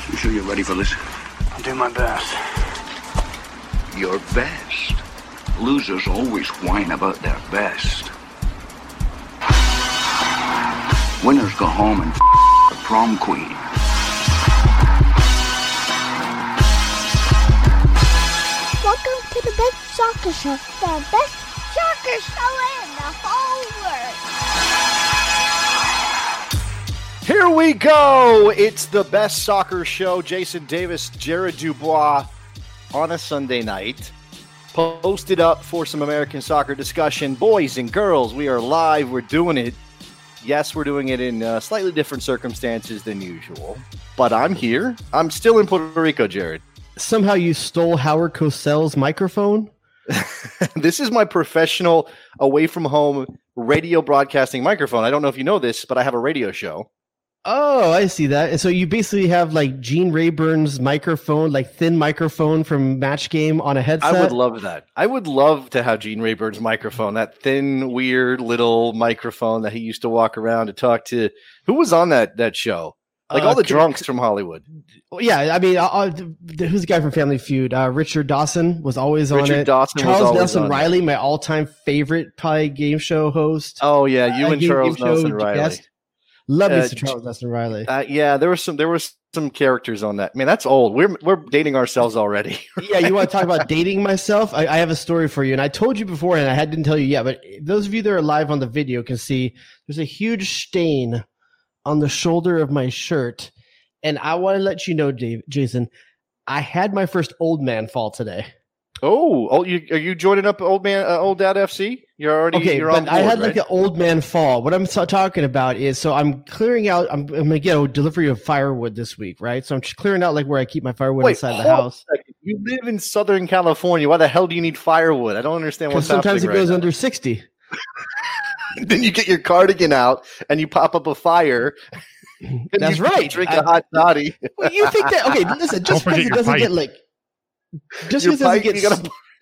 You sure you're ready for this? I'll do my best. Your best? Losers always whine about their best. Winners go home and the prom queen. Welcome to the best soccer show. The best soccer show in the whole world. Here we go. It's the best soccer show. Jason Davis, Jared Dubois on a Sunday night. Posted up for some American soccer discussion. Boys and girls, we are live. We're doing it. Yes, we're doing it in slightly different circumstances than usual. But I'm here. I'm still in Puerto Rico, Jared. Somehow you stole Howard Cosell's microphone? This is my professional away-from-home radio broadcasting microphone. I don't know if you know this, but I have a radio show. Oh, I see that. And so you basically have like Gene Rayburn's microphone, like thin microphone from Match Game on a headset. I would love that. I would love to have Gene Rayburn's microphone, that thin, weird little microphone that he used to walk around to talk to. Who was on that show? Like all the drunks from Hollywood. Yeah, I mean, who's the guy from Family Feud? Richard Dawson was always on it. Richard Dawson Charles was always Nelson on Riley, my all-time favorite probably game show host. Oh yeah, you and Charles Nelson Riley. Guest. Love me some Charles Nelson Riley. Yeah, there were some characters on that. Man, that's old. We're dating ourselves already. Yeah, you want to talk about dating myself? I have a story for you, and I told you before, and I didn't tell you yet. But those of you that are live on the video can see there's a huge stain on the shoulder of my shirt, and I want to let you know, Jason, I had my first old man fall today. Oh, are you joining up Old Dad FC? You're on board, I had right? like an old man fall. What I'm talking about is, so I'm clearing out. I'm going to get a delivery of firewood this week, right? So I'm just clearing out like where I keep my firewood inside the house. You live in Southern California. Why the hell do you need firewood? I don't understand what's happening. Sometimes it goes under 60. Then you get your cardigan out and you pop up a fire. That's right. Drink a hot toddy. Well, you think that? Okay, listen. Just because it doesn't get like. Just because it gets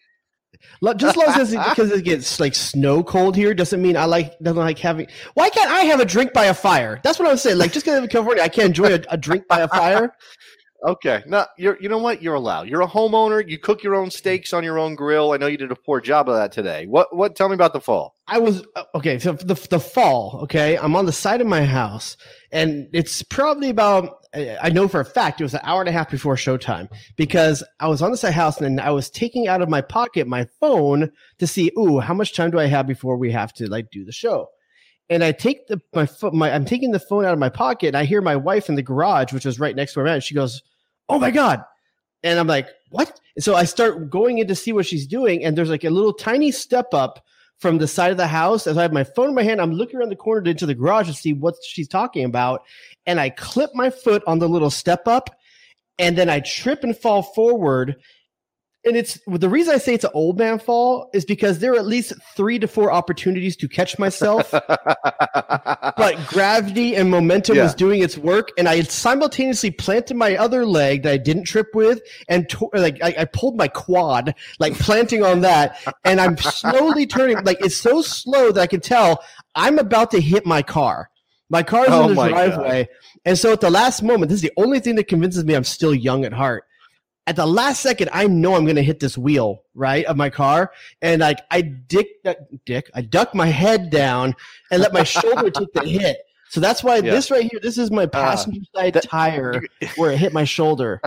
because it gets like snow cold here doesn't mean I don't like having. Why can't I have a drink by a fire? That's what I'm saying. Like just because I'm in California, I can't enjoy a drink by a fire. Okay, no, you know what? You're allowed. You're a homeowner. You cook your own steaks on your own grill. I know you did a poor job of that today. What? Tell me about the fall. I was okay. So the fall. Okay, I'm on the side of my house, and it's probably about. I know for a fact it was an hour and a half before showtime because I was on the side of the house and I was taking out of my pocket my phone to see, how much time do I have before we have to like do the show? And I take I'm taking the phone out of my pocket and I hear my wife in the garage, which was right next to her, and she goes, "Oh my God." And I'm like, "What?" And so I start going in to see what she's doing. And there's like a little tiny step up from the side of the house. As I have my phone in my hand, I'm looking around the corner into the garage to see what she's talking about. And I clip my foot on the little step up, and then I trip and fall forward. And it's the reason I say it's an old man fall is because there are at least 3 to 4 opportunities to catch myself, but gravity and momentum was doing its work, and I simultaneously planted my other leg that I didn't trip with, and I pulled my quad, like planting on that, and I'm slowly turning, like it's so slow that I can tell I'm about to hit my car. My car is in the driveway, and so at the last moment, this is the only thing that convinces me I'm still young at heart. At the last second, I know I'm going to hit this wheel, right, of my car, and like I duck my head down and let my shoulder take the hit. So that's why this right here, this is my passenger side tire where it hit my shoulder.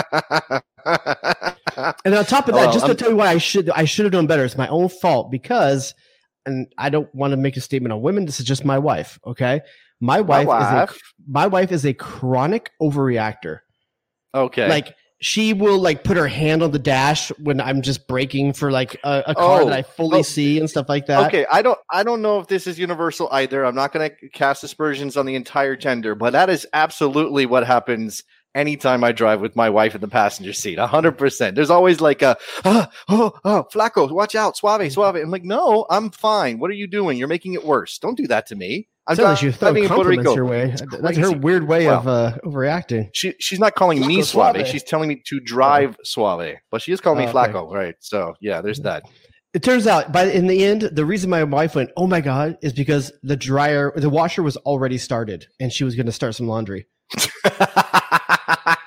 And on top of that, to tell you why I should have done better, it's my own fault because, and I don't want to make a statement on women. This is just my wife, okay? My wife is a chronic overreactor. Okay, like. She will like put her hand on the dash when I'm just braking for like a car that I fully see and stuff like that. Okay, I don't know if this is universal either. I'm not going to cast aspersions on the entire gender, but that is absolutely what happens anytime I drive with my wife in the passenger seat. 100%. There's always like flaco, watch out, suave. I'm like, no, I'm fine. What are you doing? You're making it worse. Don't do that to me. I'm she's throwing compliments your way. That's her weird way of overreacting. She's not calling me suave. She's telling me to drive suave, but she is calling me flaco, right? So yeah, there's that. It turns out, in the end, the reason my wife went, "Oh my God," is because the washer was already started, and she was going to start some laundry.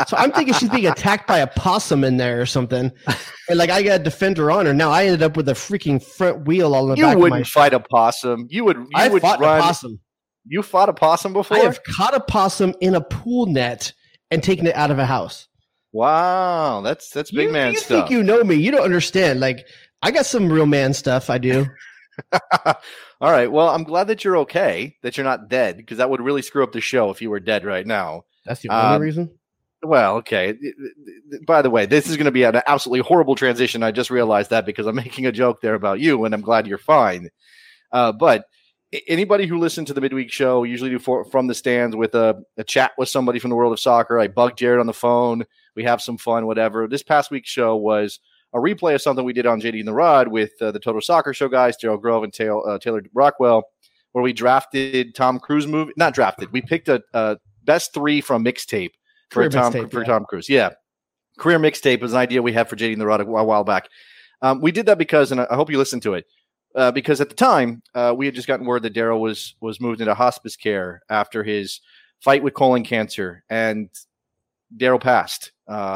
So I'm thinking she's being attacked by a possum in there or something. And like I got to defend her honor. Now I ended up with a freaking front wheel all in the back of my You wouldn't fight a possum. You would fought run. a possum. You fought a possum before? I have caught a possum in a pool net and taken it out of a house. Wow, that's big man you stuff. You think you know me. You don't understand. Like, I got some real man stuff I do. All right. Well, I'm glad that you're okay, that you're not dead, because that would really screw up the show if you were dead right now. That's the only reason? Well, okay. By the way, this is going to be an absolutely horrible transition. I just realized that because I'm making a joke there about you, and I'm glad you're fine. But anybody who listened to the midweek show usually do from the stands with a chat with somebody from the world of soccer. I bug Jared on the phone. We have some fun, whatever. This past week's show was a replay of something we did on JD and the Rod with the Total Soccer Show guys, Daryl Grove and Taylor Rockwell, where we drafted Tom Cruise movie. Not drafted. We picked a best 3 from mixtape for Tom Cruise. Yeah. Career mixtape was an idea we had for JD and the Rod a while back. We did that because, and I hope you listened to it, because at the time we had just gotten word that Daryl was moved into hospice care after his fight with colon cancer, and Daryl passed.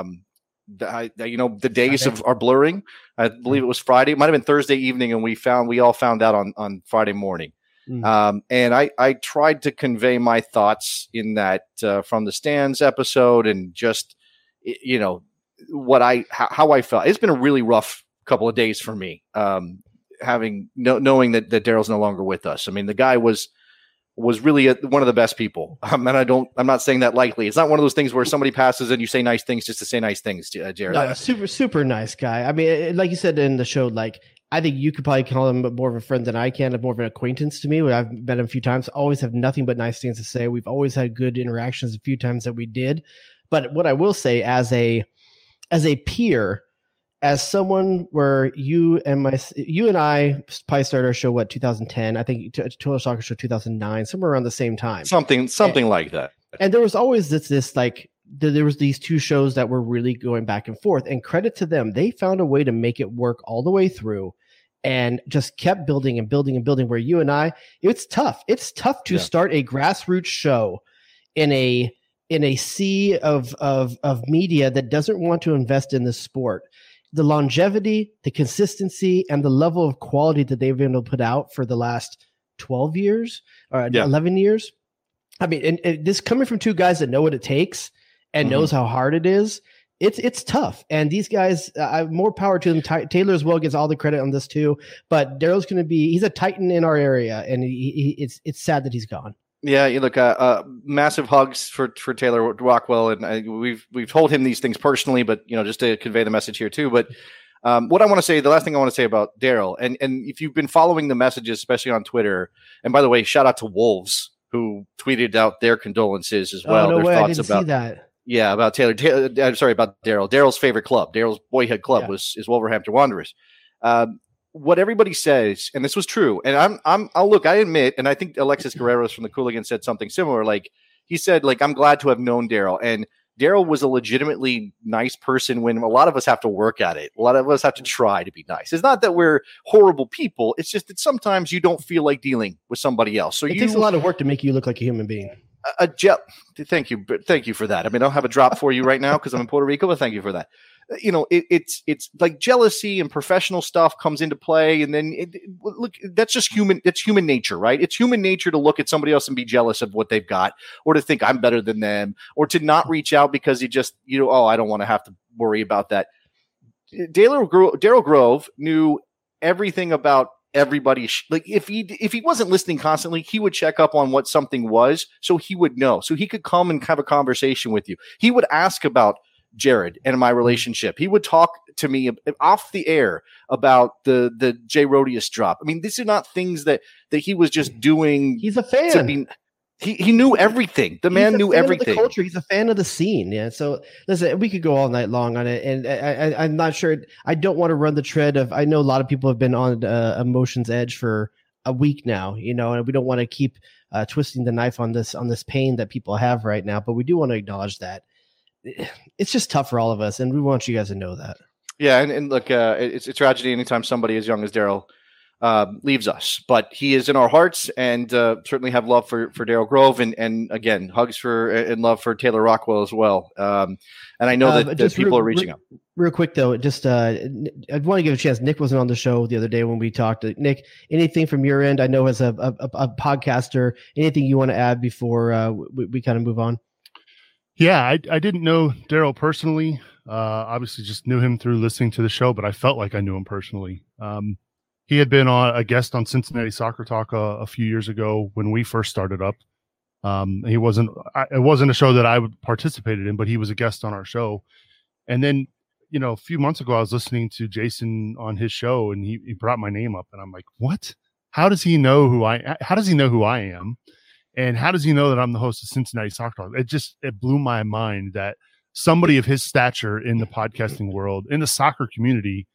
The days are blurring. I believe it was Friday. It might have been Thursday evening, and we all found out on Friday morning. And I tried to convey my thoughts in that from the stands episode, and just how I felt. It's been a really rough couple of days for me, knowing that Daryl's no longer with us. I mean, the guy was really one of the best people. And I'm not saying that lightly. It's not one of those things where somebody passes and you say nice things just to say nice things, Jared. No, super, super nice guy. I mean, like you said in the show, like, I think you could probably call him more of a friend than I can, more of an acquaintance to me. I've met him a few times, always have nothing but nice things to say. We've always had good interactions a few times that we did. But what I will say as a peer, as someone where you and I probably started our show, 2010? I think Total Soccer Show 2009, somewhere around the same time. Something like that. And there was always this like, there was these 2 shows that were really going back and forth, and credit to them. They found a way to make it work all the way through and just kept building and building and building, where you and I, it's tough. It's tough to start a grassroots show in a sea of media that doesn't want to invest in this sport. The longevity, the consistency, and the level of quality that they've been able to put out for the last 12 years or 11 years. I mean, and this coming from 2 guys that know what it takes and knows how hard it is. It's tough. And these guys, more power to them. Taylor as well gets all the credit on this too. But Daryl's he's a titan in our area, and it's sad that he's gone. Yeah, you look. Massive hugs for Taylor Rockwell, and we've told him these things personally, but just to convey the message here too. But what I want to say, the last thing I want to say about Daryl, and if you've been following the messages, especially on Twitter, and by the way, shout out to Wolves who tweeted out their condolences as well. Oh, no their way! thoughts I didn't see that. Yeah, about Taylor. I'm sorry, about Daryl. Daryl's favorite club, Daryl's boyhood club, is Wolverhampton Wanderers. What everybody says, and this was true, and I'll look, I admit, and I think Alexis Guerreros from the Cooligans said something similar. Like, he said, like, I'm glad to have known Daryl, and Daryl was a legitimately nice person when a lot of us have to work at it. A lot of us have to try to be nice. It's not that we're horrible people. It's just that sometimes you don't feel like dealing with somebody else. So it takes a lot of work to make you look like a human being. Thank you for that. I mean, I don't have a drop for you right now because I'm in Puerto Rico, but thank you for that. It's like jealousy and professional stuff comes into play, and then look, that's just human. It's human nature, right? It's human nature to look at somebody else and be jealous of what they've got, or to think I'm better than them, or to not reach out because I don't want to have to worry about that. Daryl Grove knew everything about everybody. Like, if he wasn't listening constantly, he would check up on what something was, so he would know, so he could come and have a conversation with you. He would ask about Jared and my relationship. He would talk to me off the air about the Jay Rodius drop. I mean, these are not things that he was just doing. He's a fan. He knew everything. The man knew everything. Of the culture. He's a fan of the scene. Yeah. So listen, we could go all night long on it, and I'm not sure. I don't want to run the tread of. I know a lot of people have been on emotion's edge for a week now, and we don't want to keep twisting the knife on this pain that people have right now. But we do want to acknowledge that it's just tough for all of us, and we want you guys to know that. Yeah, and look, it's a tragedy anytime somebody as young as Daryl leaves us. But he is in our hearts, and certainly have love for Daryl Grove, and again, hugs for and love for Taylor Rockwell as well. And I know that people are reaching out. Real quick though, just I want to give a chance. Nick wasn't on the show the other day when we talked. Nick, anything from your end? I know as a podcaster, anything you want to add before we kind of move on? Yeah, I didn't know Daryl personally. Obviously, just knew him through listening to the show, but I felt like I knew him personally. He had been a guest on Cincinnati Soccer Talk a few years ago when we first started up. It wasn't a show that I participated in, but he was a guest on our show. And then, a few months ago, I was listening to Jason on his show, and he brought my name up, and I'm like, what? How does he know who I am? And how does he know that I'm the host of Cincinnati Soccer Talk? It blew my mind that somebody of his stature in the podcasting world, in the soccer community,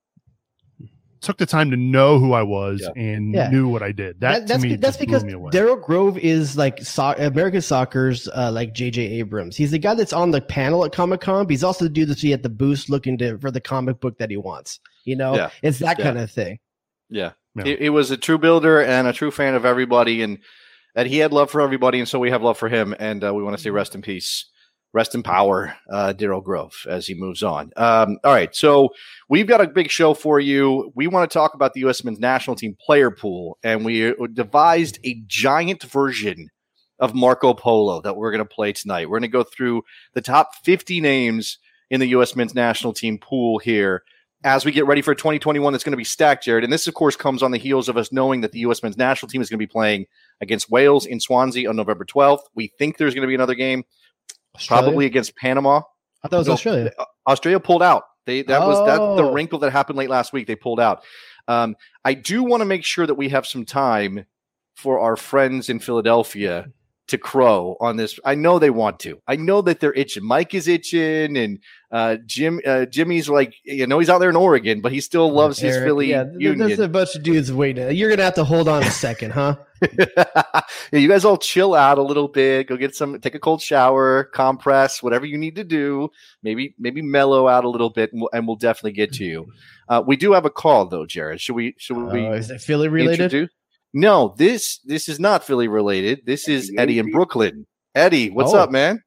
took the time to know who I was and knew what I did. That's because Daryl Grove is like American soccer's like J.J. Abrams. He's the guy that's on the panel at Comic-Con, but he's also the dude that's at the booth looking for the comic book that he wants. It's that kind of thing. Yeah. He was a true builder and a true fan of everybody, and he had love for everybody, and so we have love for him, and we want to say rest in peace. Rest in power, Daryl Grove, as he moves on. All right, so we've got a big show for you. We want to talk about the U.S. men's national team player pool, and we devised a giant version of Marco Polo that we're going to play tonight. We're going to go through the top 50 names in the U.S. men's national team pool here as we get ready for 2021. That's going to be stacked, Jared. And this, of course, comes on the heels of us knowing that the U.S. men's national team is going to be playing against Wales in Swansea on November 12th. We think there's going to be another game. Australia? Probably against Panama. I thought it was Australia. Australia pulled out. That's the wrinkle that happened late last week. They pulled out. I do want to make sure that we have some time for our friends in Philadelphia to crow on this. I know they want to. I know that they're itching. Mike is itching, and Jimmy's like, he's out there in Oregon, but he still loves his Philly Union. There's a bunch of dudes waiting. You're gonna have to hold on a second, huh? You guys all chill out a little bit. Go take a cold shower, compress, whatever you need to do. Maybe mellow out a little bit, and we'll definitely get to you. We do have a call though, Jared. Should we? Is it Philly related? No, this is not Philly related. This is Eddie in Brooklyn. Eddie, what's up, man?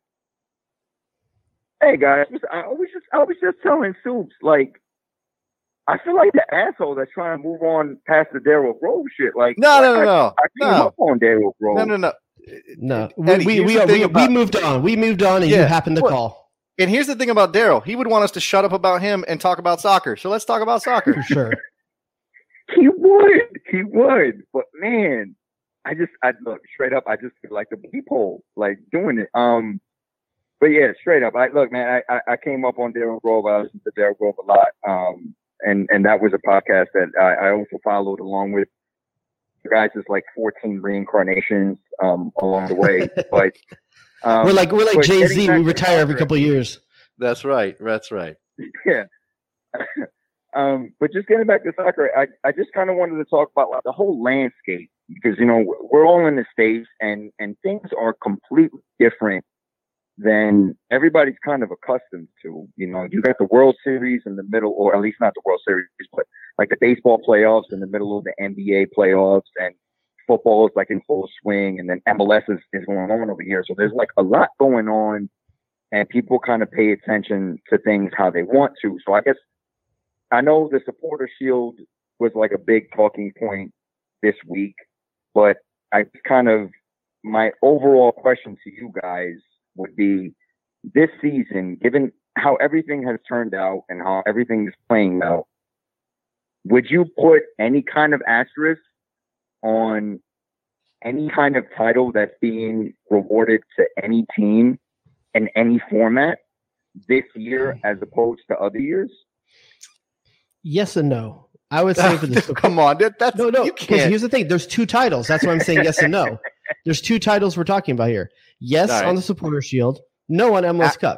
Hey guys, I was just telling Soups, like, I feel like the asshole that's trying to move on past the Daryl Grove shit. Like, no. I came up on Daryl Grove. No. Eddie, we moved on. We moved on, and you happened to call. And here's the thing about Daryl. He would want us to shut up about him and talk about soccer. So let's talk about soccer. For sure. He would. But man, I look straight up. I just feel like the peephole, like doing it. But yeah, straight up. I came up on Daryl Grove. I listened to Daryl Grove a lot. And that was a podcast that I also followed along with the guys. Just like 14 reincarnations along the way. But we're like Jay-Z. We retire every couple of years. That's right. Yeah. But just getting back to soccer, I just kind of wanted to talk about like the whole landscape, because we're all in the States, and things are completely different than everybody's kind of accustomed to. You got the World Series in the middle, or at least not the World Series, but like the baseball playoffs in the middle of the NBA playoffs, and football is like in full swing, and then MLS is going on over here. So there's like a lot going on, and people kind of pay attention to things how they want to. So I guess I know the Supporter Shield was like a big talking point this week, but my overall question to you guys would be, this season, given how everything has turned out and how everything is playing out, would you put any kind of asterisk on any kind of title that's being rewarded to any team in any format this year as opposed to other years? Yes and no. I would say for this. Come on, that's no. Because here's the thing: there's two titles. That's why I'm saying yes and no. There's two titles we're talking about here. Yes, on the Supporter Shield. No on MLS Cup.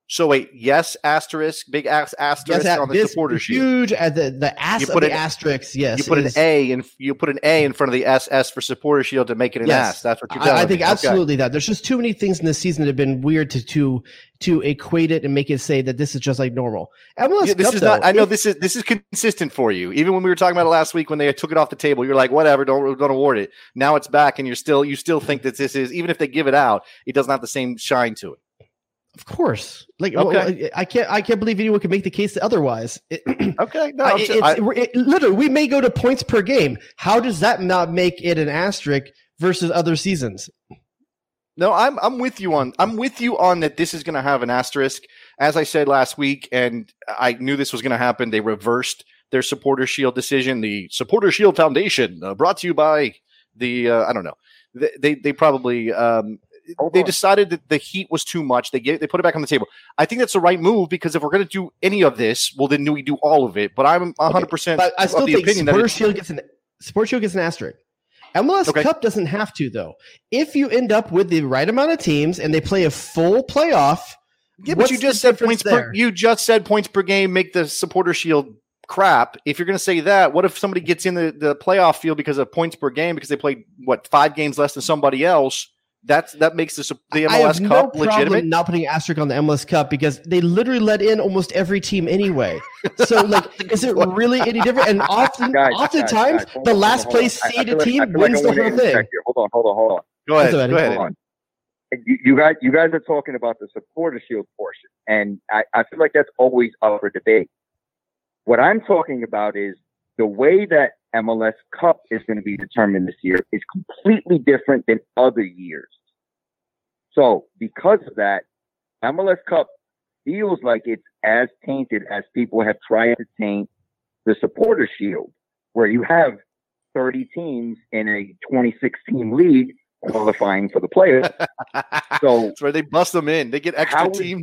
So wait, yes, asterisk, big asterisk Yes, on the this supporter shield. huge the ass of the asterisk. Yes, you put an A in front of the SS for supporter shield to make it an ass. That's what you're telling me. I think absolutely that. There's just too many things in this season that have been weird to equate it and make it say that this is just like normal. MLS this Cup, is though, not. I know this is consistent for you. Even when we were talking about it last week when they took it off the table, you're like, whatever, don't award it. Now it's back, and you still think that this is, even if they give it out, it doesn't have the same shine to it. Of course, I can't believe anyone can make the case otherwise. Okay, no, literally, we may go to points per game. How does that not make it an asterisk versus other seasons? No, I'm with you on that. This is going to have an asterisk, as I said last week, and I knew this was going to happen. They reversed their supporter shield decision. The Supporter Shield Foundation, brought to you by the I don't know. They probably. They decided that the heat was too much. They put it back on the table. I think that's the right move because if we're going to do any of this, well, then we do all of it. But I'm 100%. But I still think Supporter Shield gets an asterisk. MLS Cup doesn't have to, though. If you end up with the right amount of teams and they play a full playoff, but you just said points per game make the Supporter Shield crap. If you're going to say that, what if somebody gets in the playoff field because of points per game because they played 5 games less than somebody else? That makes the MLS Cup legitimate. Not putting an asterisk on the MLS Cup because they literally let in almost every team anyway. So, is it really any different? And oftentimes, the last place seeded team wins the whole thing. Hold on. Go ahead. You guys are talking about the supporter shield portion, and I feel like that's always up for debate. What I'm talking about is the way that MLS Cup is going to be determined this year is completely different than other years. So because of that, MLS Cup feels like it's as tainted as people have tried to taint the Supporter Shield, where you have 30 teams in a 26-team league qualifying for the playoffs. So that's where they bust them in. They get extra teams.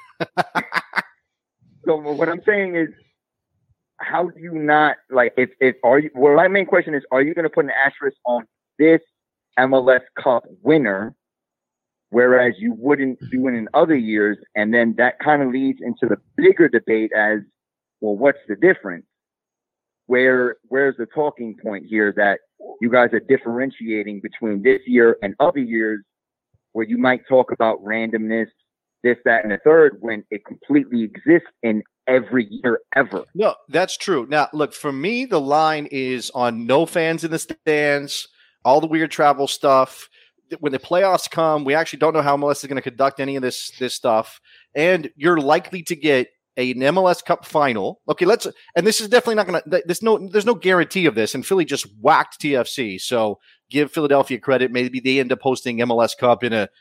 So what I'm saying is, how do you not well, my main question is, are you going to put an asterisk on this MLS Cup winner, whereas you wouldn't do it in other years? And then that kind of leads into the bigger debate as, well, what's the difference? Where's the talking point here that you guys are differentiating between this year and other years where you might talk about randomness, this, that, and the third, when it completely exists in every year ever? No, that's true. Now, look, for me, the line is on no fans in the stands, all the weird travel stuff. When the playoffs come, we actually don't know how MLS is going to conduct any of this stuff. And you're likely to get an MLS Cup final. Okay, and this is definitely not going to, there's no guarantee of this. And Philly just whacked TFC. So give Philadelphia credit. Maybe they end up hosting MLS Cup in a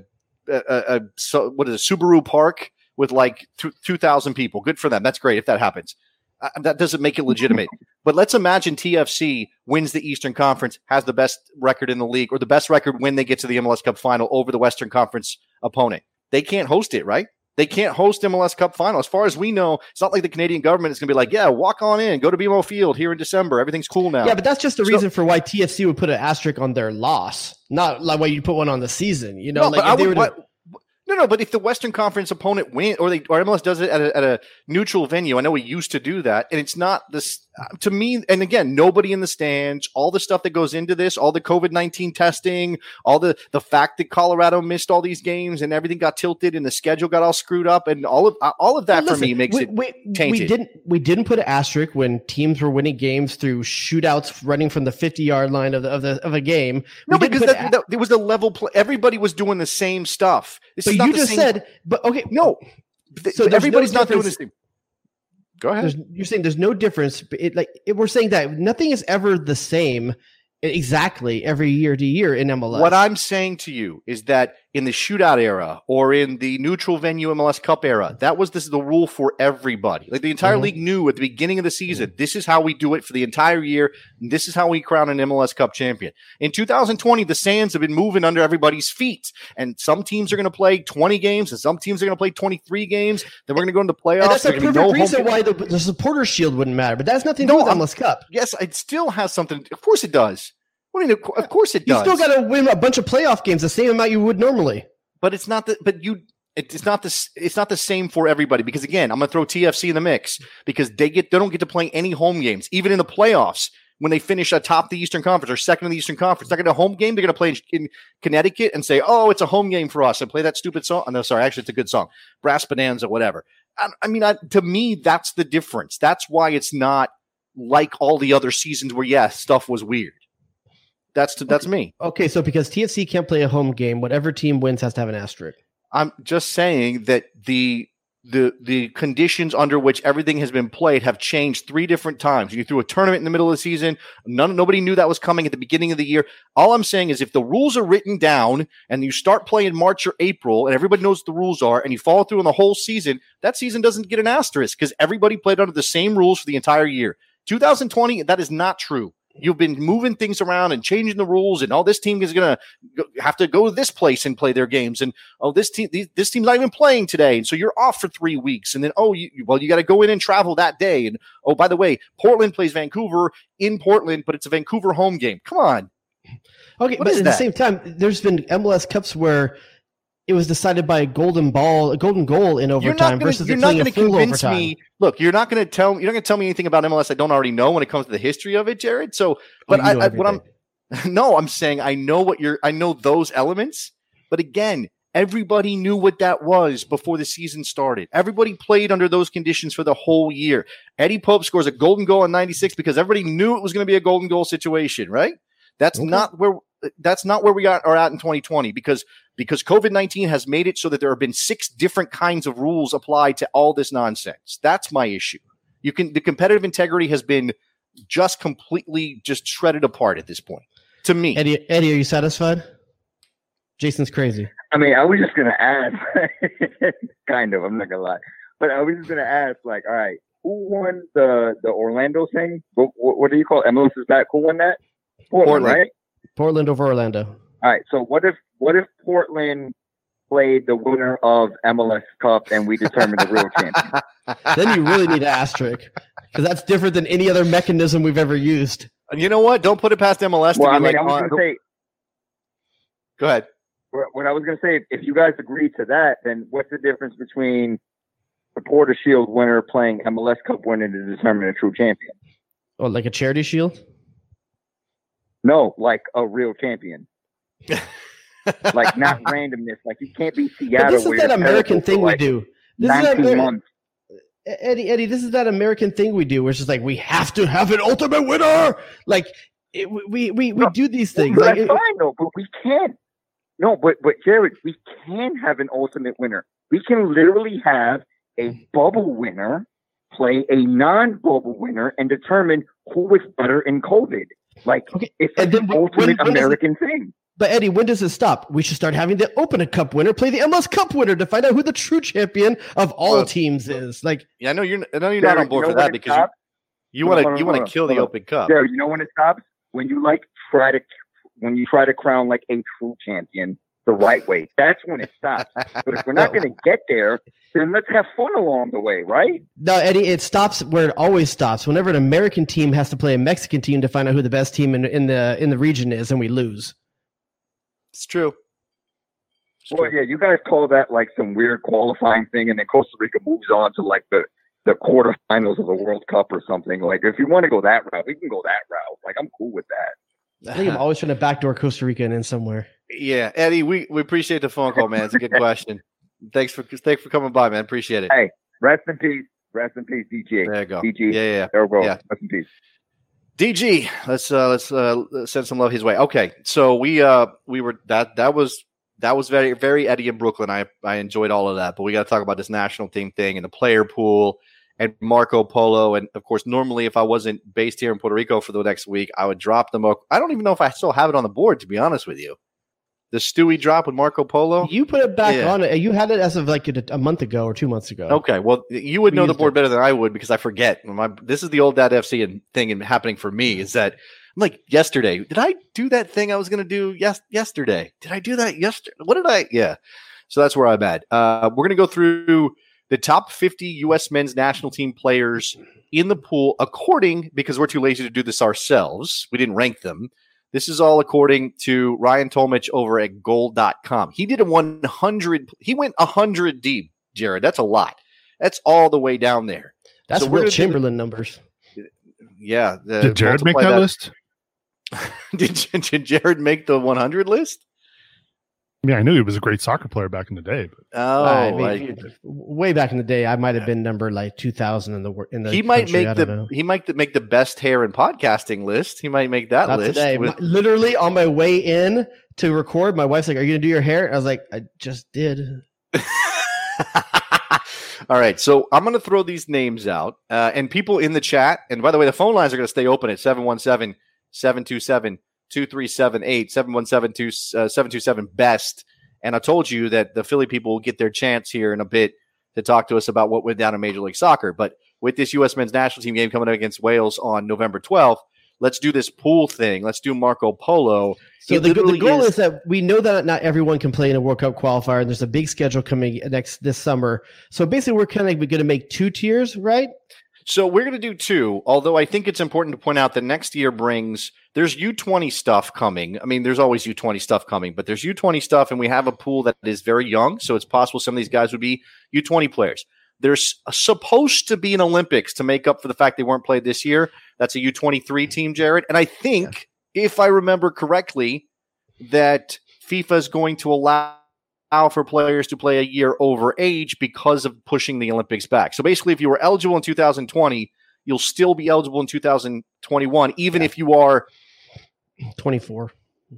Subaru Park with 2,000 people. Good for them. That's great if that happens. That doesn't make it legitimate. But let's imagine TFC wins the Eastern Conference, has the best record in the league, or the best record when they get to the MLS Cup final over the Western Conference opponent. They can't host it, right? They can't host MLS Cup final. As far as we know, it's not like the Canadian government is going to be like, yeah, walk on in, go to BMO Field here in December. Everything's cool now. Yeah, but that's just the reason for why TFC would put an asterisk on their loss, not like why you put one on the season. You know, but if the Western Conference opponent wins, or MLS does it at a neutral venue, I know we used to do that, and it's not this to me. And again, nobody in the stands, all the stuff that goes into this, all the COVID-19 testing, all the fact that Colorado missed all these games and everything got tilted and the schedule got all screwed up, and all of that for me makes it tainted. We didn't put an asterisk when teams were winning games through shootouts running from the 50-yard line of a game. No, because it was a level play. Everybody was doing the same stuff. You just said, but okay, no. So everybody's not doing the same. Go ahead. You're saying there's no difference. We're saying that nothing is ever the same exactly every year to year in MLS. What I'm saying to you is that in the shootout era or in the neutral venue MLS Cup era, that was the rule for everybody. Like the entire league knew at the beginning of the season, this is how we do it for the entire year. And this is how we crown an MLS Cup champion. In 2020, the sands have been moving under everybody's feet. And some teams are going to play 20 games and some teams are going to play 23 games. Then we're going to go into the playoffs. And that's a perfect reason why the supporter shield wouldn't matter. But that's nothing to do with MLS Cup. Yes, it still has something. Of course it does. I mean, of course it does. You still got to win a bunch of playoff games, the same amount you would normally. But it's not that. But It's not the same for everybody because again, I'm going to throw TFC in the mix because they don't get to play any home games, even in the playoffs when they finish atop the Eastern Conference or second in the Eastern Conference. They're going to home game. They're going to play in Connecticut and say, "Oh, it's a home game for us," and play that stupid song. Oh, no, sorry, actually, it's a good song, Brass Bonanza, whatever. To me, that's the difference. That's why it's not like all the other seasons where stuff was weird. That's me. Okay, so because TFC can't play a home game, whatever team wins has to have an asterisk. I'm just saying that the conditions under which everything has been played have changed 3 different times. You threw a tournament in the middle of the season. Nobody knew that was coming at the beginning of the year. All I'm saying is if the rules are written down and you start playing March or April and everybody knows what the rules are and you follow through on the whole season, that season doesn't get an asterisk because everybody played under the same rules for the entire year. 2020, that is not true. You've been moving things around and changing the rules, and this team is going to have to go to this place and play their games, and this team's not even playing today, and so you're off for 3 weeks, and then you got to go in and travel that day, and by the way, Portland plays Vancouver in Portland, but it's a Vancouver home game. Come on. Okay, but at the same time, there's been MLS Cups where it was decided by a golden goal in overtime versus you're not going to convince overtime. Me. Look, you're not going to tell me anything about MLS I don't already know when it comes to the history of it, Jared. So, but I'm saying I know those elements. But again, everybody knew what that was before the season started. Everybody played under those conditions for the whole year. Eddie Pope scores a golden goal in '96 because everybody knew it was going to be a golden goal situation, right? That's not where we are at in 2020 because COVID-19 has made it so that there have been 6 different kinds of rules applied to all this nonsense. That's my issue. The competitive integrity has been just completely shredded apart at this point. To me, Eddie, are you satisfied? Jason's crazy. I mean, I was just gonna ask, kind of. I'm not gonna lie, but I was just gonna ask, all right, who won the Orlando thing? What do you call it? MLS is back. Who won that? Portland, right? Portland over Orlando. All right. So what if Portland played the winner of MLS Cup and we determined the real champion? Then you really need an asterisk because that's different than any other mechanism we've ever used. And you know what? Don't put it past MLS. Well, I was going to say. Go ahead. What I was going to say, if you guys agree to that, then what's the difference between the Porter Shield winner playing MLS Cup winner to determine a true champion? Oh, like a charity shield? No, like a real champion. Like not randomness. Like you can't be Seattle. But this is that American thing we do. This is 19 months. Eddie, this is that American thing we do, where it's just like we have to have an ultimate winner. Like we do these things. Well, that's fine though, but we can't. No, but Jared, we can have an ultimate winner. We can literally have a bubble winner play a non-bubble winner and determine who was better in COVID. Like, okay. It's an ultimate American thing. But Eddie, when does it stop? We should start having the Open Cup winner play the MLS Cup winner to find out who the true champion of all teams is. Like, yeah, I know you're not on board for that because you want to kill the Open Cup. Yeah, you know when it stops? When you try to crown like a true champion the right way. That's when it stops. But if we're not going to get there, then let's have fun along the way, right? No, Eddie, it stops where it always stops. Whenever an American team has to play a Mexican team to find out who the best team in the region is, and we lose. It's true. Well, yeah, you guys call that like some weird qualifying thing, and then Costa Rica moves on to like the quarterfinals of the World Cup or something. Like, if you want to go that route, we can go that route. Like, I'm cool with that. I think I'm always trying to backdoor Costa Rica and in somewhere. Yeah, Eddie, we appreciate the phone call, man. It's a good question. Thanks for coming by, man. Appreciate it. Hey, rest in peace, DG. There you go. DG. Yeah. There we go. Yeah. Rest in peace. DG, let's send some love his way. Okay, so we were that was very, very Eddie in Brooklyn. I enjoyed all of that, but we got to talk about this national team thing and the player pool and Marco Polo. And of course, normally if I wasn't based here in Puerto Rico for the next week, I would drop them. I don't even know if I still have it on the board, to be honest with you. The Stewie drop with Marco Polo. You put it back on it. You had it as of like a month ago or 2 months ago. Okay, well, you would know the board better than I would because I forget. This is the old Dad FC thing and happening for me is that I'm like yesterday. Did I do that thing I was going to do yesterday? Did I do that yesterday? What did I? Yeah. So that's where I'm at. We're going to go through the top 50 U.S. men's national team players in the pool because we're too lazy to do this ourselves. We didn't rank them. This is all according to Ryan Tolmich over at gold.com. He did a 100. He went 100 deep, Jared. That's a lot. That's all the way down there. That's So Will Chamberlain numbers. Yeah. Did Jared make that list? Did Jared make the 100 list? Yeah, I knew he was a great soccer player back in the day. But. Way back in the day, I might have been number like 2,000 in the. He might make the best hair in podcasting list. He might make that Not list. Today. Literally on my way in to record, my wife's like, "Are you gonna do your hair?" I was like, "I just did." All right, so I'm going to throw these names out, and people in the chat. And by the way, the phone lines are going to stay open at 717-727-2378, 717-727-BEST. And I told you that the Philly people will get their chance here in a bit to talk to us about what went down in Major League Soccer. But with this U.S. men's national team game coming up against Wales on November 12th, let's do this pool thing. Let's do Marco Polo. So the goal is that we know that not everyone can play in a World Cup qualifier, and there's a big schedule coming this summer. So basically, we're kind of going to make 2 tiers, right? So we're going to do 2, although I think it's important to point out that next year there's U20 stuff coming. I mean, there's always U20 stuff coming, but there's U20 stuff, and we have a pool that is very young, so it's possible some of these guys would be U20 players. There's supposed to be an Olympics to make up for the fact they weren't played this year. That's a U23 team, Jared. And I think, if I remember correctly, that FIFA is going to allow for players to play a year over age because of pushing the Olympics back. So basically, if you were eligible in 2020, you'll still be eligible in 2021, even if you are 24.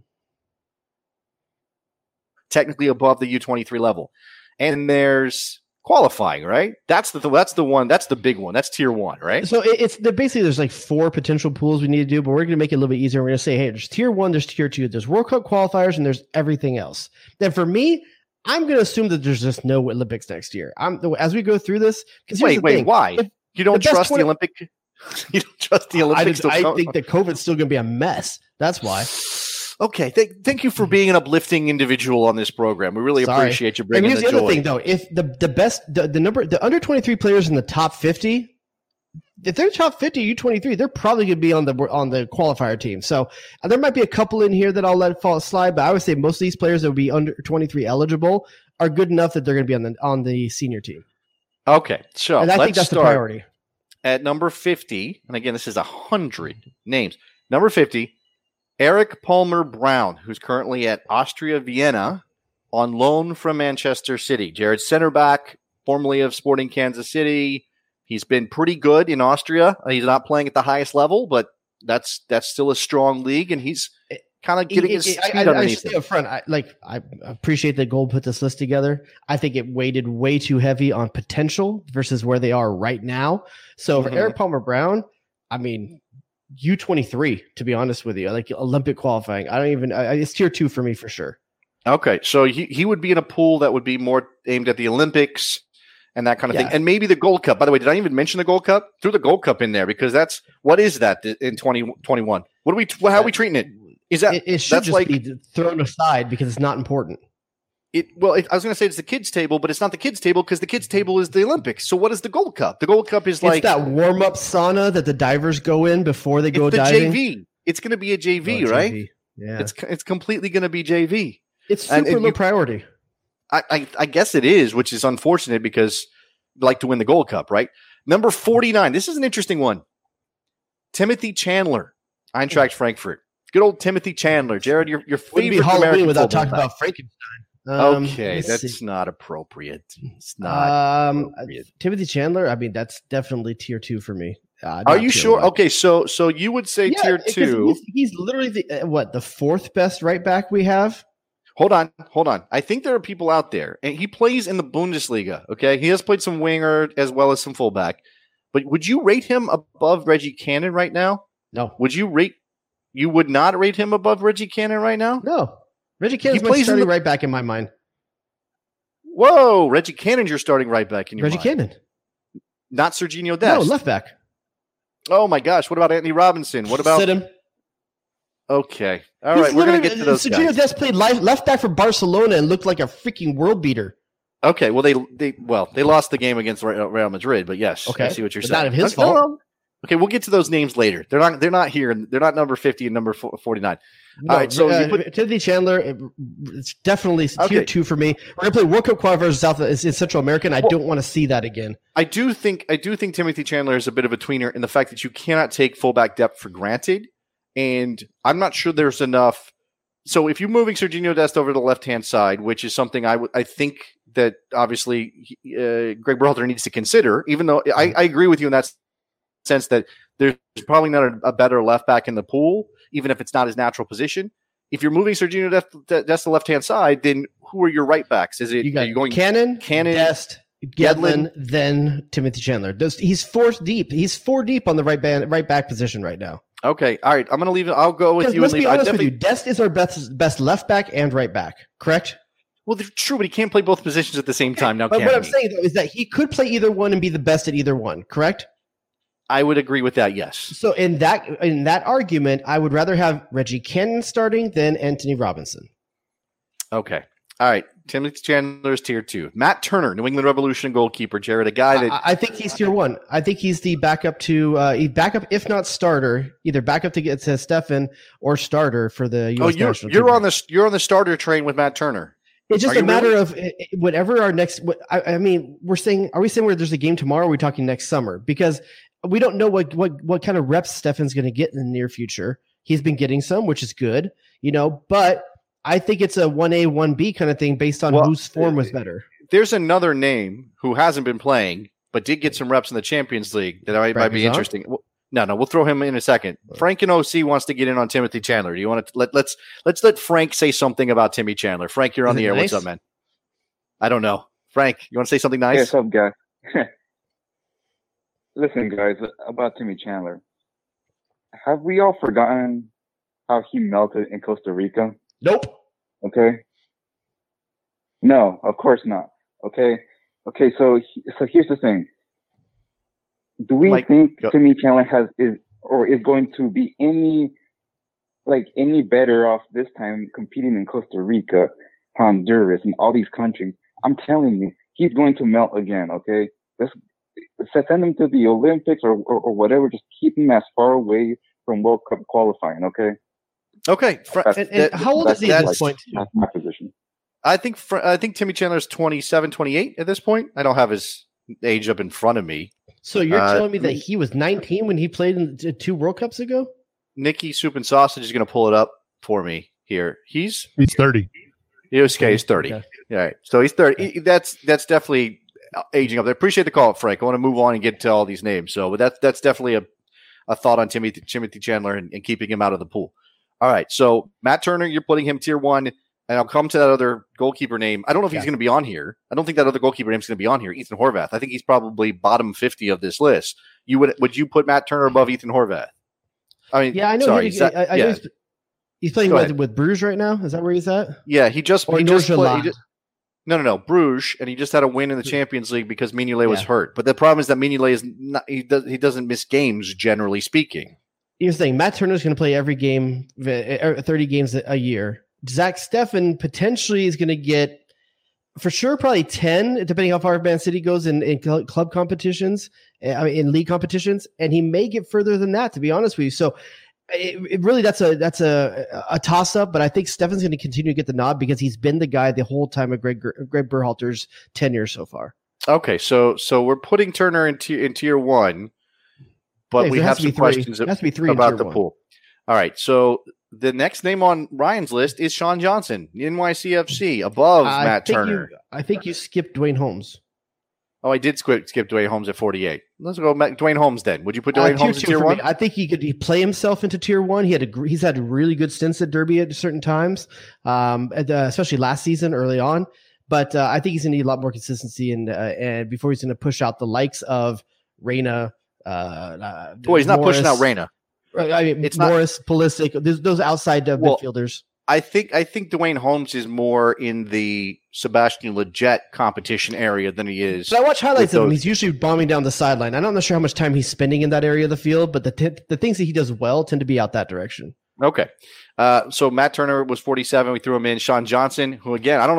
Technically above the U23 level. And there's qualifying, right? That's the one. That's the big one. That's tier 1, right? So basically there's like 4 potential pools we need to do, but we're going to make it a little bit easier. We're going to say, hey, there's tier 1, there's tier 2, there's World Cup qualifiers, and there's everything else. Then for me, I'm going to assume that there's just no Olympics next year. As we go through this, because wait, why? You don't trust the Olympic? You don't trust the Olympics? I think that COVID's still going to be a mess. That's why. Okay, thank you for being an uplifting individual on this program. We really appreciate you bringing the joy. Here's the other thing, though: if the under 23 players in the top 50, if they're top 50 U23, they're probably going to be on the qualifier team. So there might be a couple in here that I'll let fall slide, but I would say most of these players that would be under 23 eligible are good enough that they're going to be on the senior team. Okay, so and I think that's the priority. At number 50, and again, this is 100 names. Number 50. Eric Palmer Brown, who's currently at Austria Vienna on loan from Manchester City. Jared, center back, formerly of Sporting Kansas City. He's been pretty good in Austria. He's not playing at the highest level, but that's still a strong league, and he's kind of getting his feet underneath him. Up front, I appreciate that Gold put this list together. I think it weighted way too heavy on potential versus where they are right now. So for Eric Palmer Brown, I mean, U23, to be honest with you, like Olympic qualifying. It's tier 2 for me for sure. Okay. So he would be in a pool that would be more aimed at the Olympics and that kind of thing. And maybe the Gold Cup. By the way, did I even mention the Gold Cup? Throw the Gold Cup in there because what is that in 2021? How are we treating it? Is that it should just be thrown aside because it's not important. I was going to say it's the kids' table, but it's not the kids' table because the kids' table is the Olympics. So what is the Gold Cup? The Gold Cup is it's that warm-up sauna that the divers go in before they go diving. JV. It's going to be a JV, right? JV. Yeah, it's completely going to be JV. It's super low priority. I guess it is, which is unfortunate because I'd like to win the Gold Cup, right? Number 49. This is an interesting one. Timothy Chandler, Eintracht Frankfurt. Good old Timothy Chandler. Jared, your favorite Wouldn't be Halloween American without talking about Frankenstein. Okay, that's not appropriate. It's not appropriate. Timothy Chandler, I mean, that's definitely tier 2 for me. Are you sure? 1. Okay, so you would say tier 2. He's literally the 4th best right back we have. Hold on. I think there are people out there, and he plays in the Bundesliga. Okay, he has played some winger as well as some fullback. But would you rate him above Reggie Cannon right now? No. You would not rate him above Reggie Cannon right now? No. Reggie Cannon's my starting right back in my mind. Whoa, Reggie Cannon's your starting right back in your mind. Reggie Cannon. Not Serginho Dest. No, left back. Oh my gosh, what about Anthony Robinson? What about Sit him. Okay. All right, we're going to get to those Serginho guys. Dest played left back for Barcelona and looked like a freaking world beater. Okay, well they lost the game against Real Madrid, but yes, okay. I see what you're saying. Not his fault. Okay, we'll get to those names later. They're not here. They're not number 50 and number 49. No, All right, so Timothy Chandler, it's definitely tier 2 for me. We're gonna play World Cup qualifiers in Central America, and I don't want to see that again. I do think Timothy Chandler is a bit of a tweener in the fact that you cannot take fullback depth for granted, and I'm not sure there's enough. So if you're moving Serginho Dest over to the left-hand side, which is something I think that obviously Greg Berhalter needs to consider, even though I agree with you in that sense that there's probably not a better left back in the pool, even if it's not his natural position. If you're moving Serginho Dest to the left-hand side, then who are your right backs? Are you going Cannon, Dest, Gedlin, then Timothy Chandler? He's four deep. He's 4 deep on the right back position right now. Okay, all right. I'm going to leave it. I'll go with you. Let's be honest with you. Dest is our best left back and right back. Correct? Well, true, but he can't play both positions at the same time now. But what I'm saying though is that he could play either one and be the best at either one. Correct? I would agree with that. Yes. So in that argument, I would rather have Reggie Cannon starting than Anthony Robinson. Okay. All right. Timothy Chandler's tier 2. Matt Turner, New England Revolution goalkeeper. Jared, a guy that I think he's tier 1. I think he's the backup to if not starter, either backup to get to Stefan or starter for the U.S. national team. You're on the starter train with Matt Turner. It's just a matter of whatever our next. I mean, are we saying where there's a game tomorrow? Or are we talking next summer? Because we don't know what kind of reps Stefan's going to get in the near future. He's been getting some, which is good, but I think it's a 1A, 1B kind of thing based on whose form was better. There's another name who hasn't been playing, but did get some reps in the Champions League that might be interesting. No, we'll throw him in a second. Frank in OC wants to get in on Timothy Chandler. Do you want to let's let Frank say something about Timmy Chandler? Frank, you're on the air. Nice? What's up, man? I don't know. Frank, you want to say something nice? Hey, what's up, guys? Listen, guys, about Timmy Chandler. Have we all forgotten how he melted in Costa Rica? Nope. Okay. No, of course not. Okay. So here's the thing. Do we think Timmy Chandler is going to be any better off this time competing in Costa Rica, Honduras, and all these countries? I'm telling you, he's going to melt again. Okay. Let's send him to the Olympics or whatever. Just keep him as far away from World Cup qualifying. Okay. Okay. And how old is he at this point? That's my position. I think Timmy Chandler's 27, 28 at this point. I don't have his age up in front of me. So you're telling me that he was 19 when he played in 2 World Cups ago? Nicky Soup and Sausage is going to pull it up for me here. He's 30. He's 30. Okay. All right. So he's 30. Okay. That's definitely aging up. I appreciate the call, Frank. I want to move on and get to all these names. So, but that's definitely a thought on Timothy Chandler and keeping him out of the pool. All right. So Matt Turner, you're putting him tier 1, and I'll come to that other goalkeeper name. I don't know if he's going to be on here. I don't think that other goalkeeper name is going to be on here. Ethan Horvath. I think he's probably bottom 50 of this list. Would you put Matt Turner above Ethan Horvath? I mean, yeah, I know. Sorry, I know he's playing with Bruges right now. Is that where he's at? Yeah, he just played. No, Bruges, and he just had a win in the Champions League because Mignolet was hurt. But the problem is that Mignolet is not. He doesn't miss games, generally speaking. You're saying Matt Turner's going to play every game, 30 games a year. Zach Steffen potentially is going to get, for sure, probably 10, depending how far Man City goes in club competitions, in league competitions, and he may get further than that, to be honest with you. So it really, that's a toss-up, but I think Steffen's going to continue to get the nod because he's been the guy the whole time of Greg Berhalter's tenure so far. Okay, so we're putting Turner in tier 1, but we have some questions about the pool. All right, so the next name on Ryan's list is Sean Johnson, NYCFC, above Matt Turner. I think you skipped Dwayne Holmes. Oh, I did skip Dwayne Holmes at 48. Let's go Dwayne Holmes then. Would you put Dwayne Holmes in tier 1? I think he could play himself into tier 1. He's had really good stints at Derby at certain times, especially last season early on. But I think he's going to need a lot more consistency and before he's going to push out the likes of Reyna. He's not pushing out Reyna. I mean, it's Morris, Pulisic, those outside midfielders. I think Dwayne Holmes is more in the Sebastian Lletget competition area than he is. But I watch highlights of him. He's usually bombing down the sideline. I'm not sure how much time he's spending in that area of the field, but the things that he does well tend to be out that direction. Okay. So Matt Turner was 47. We threw him in. Sean Johnson, who, again, I don't know that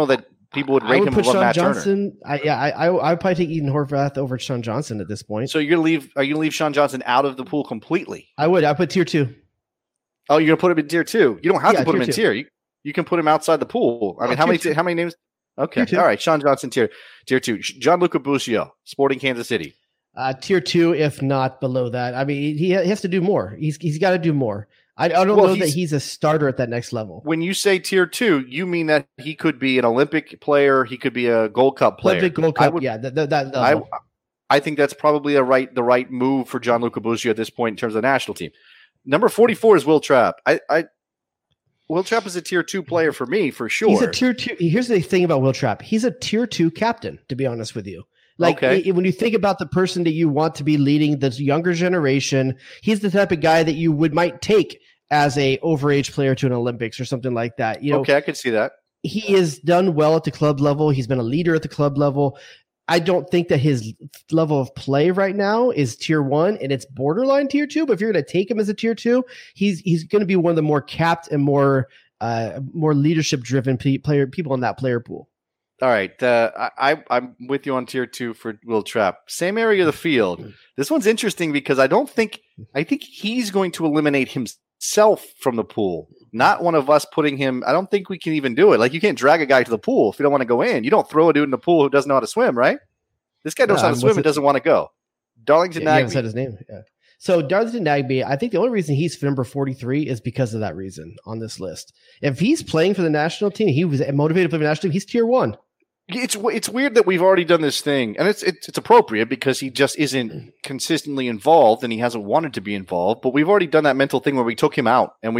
people would I rate would him put above Sean Matt Johnson. I would probably take Eden Horvath over Sean Johnson at this point. Turner. So you're gonna leave? Are you gonna leave Sean Johnson out of the pool completely? I would. I put tier 2. Oh, you're gonna put him in tier 2. You don't have to put him in tier tier. You can put him outside the pool. I mean, how many names? Okay, Tier 2. all right. Sean Johnson, tier 2. Gianluca Busio, Sporting Kansas City. Tier 2, if not below that. I mean, he has to do more. He's got to do more. I don't know that he's a starter at that next level. When you say tier 2, you mean that he could be an Olympic player, he could be a Gold Cup player. Olympic Gold Cup, that level. I think that's probably the right move for Gianluca Busio at this point in terms of the national team. Number 44 is Will Trapp. Will Trapp is a tier 2 player for me, for sure. He's a tier 2. Here's the thing about Will Trapp. He's a tier 2 captain, to be honest with you. Like, when you think about the person that you want to be leading the younger generation, he's the type of guy that you might take as a overage player to an Olympics or something like that. You know, okay, I could see that. He has done well at the club level. He's been a leader at the club level. I don't think that his level of play right now is tier 1 and it's borderline tier 2. But if you're going to take him as a tier 2, he's going to be one of the more capped and more leadership driven people in that player pool. All right, I'm with you on tier 2 for Will Trapp. Same area of the field. This one's interesting because I think he's going to eliminate himself from the pool. Not one of us putting him. I don't think we can even do it. Like, you can't drag a guy to the pool if you don't want to go in. You don't throw a dude in the pool who doesn't know how to swim, right? This guy knows how to swim and doesn't want to go. Darlington Nagbe. You haven't said his name. Yeah. So Darlington Nagbe, I think the only reason he's number 43 is because of that reason on this list. If he's playing for the national team, he was motivated to play for the national team, he's tier 1. It's weird that we've already done this thing, and it's appropriate because he just isn't consistently involved, and he hasn't wanted to be involved. But we've already done that mental thing where we took him out, and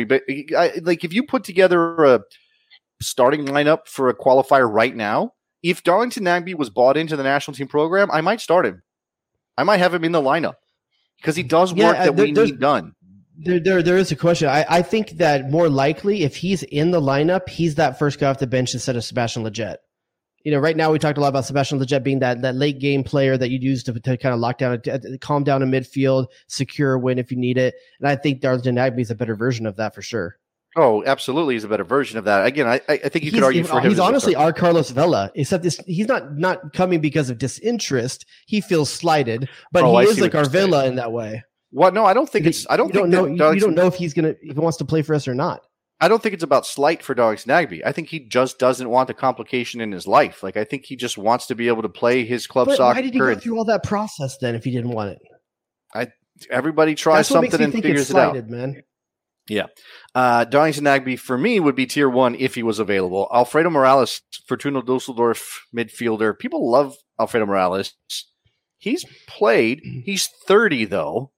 if you put together a starting lineup for a qualifier right now, if Darlington Nagbe was bought into the national team program, I might start him. I might have him in the lineup because he does work that we need done. There is a question. I think that more likely, if he's in the lineup, he's that first guy off the bench instead of Sebastian Lletget. You know, right now we talked a lot about Sebastian Lletget being that late game player that you'd use to kind of lock down, calm down a midfield, secure a win if you need it. And I think Darlington Nagbe is a better version of that for sure. Oh, absolutely. He's a better version of that. Again, I think you could argue for him. He's honestly our Carlos Vela, except he's not coming because of disinterest. He feels slighted, but he is like our Vela in that way. Well, no, I don't think it's. I don't think you don't know if he wants to play for us or not. I don't think it's about slight for Darlington Nagbe. I think he just doesn't want the complication in his life. Like, I think he just wants to be able to play his club soccer. Why did he go through all that process then if he didn't want it? Everybody tries something and figures it out. Man. Yeah. Darlington Nagbe, for me, would be tier 1 if he was available. Alfredo Morales, Fortuna Dusseldorf midfielder. People love Alfredo Morales. He's played. He's 30, though.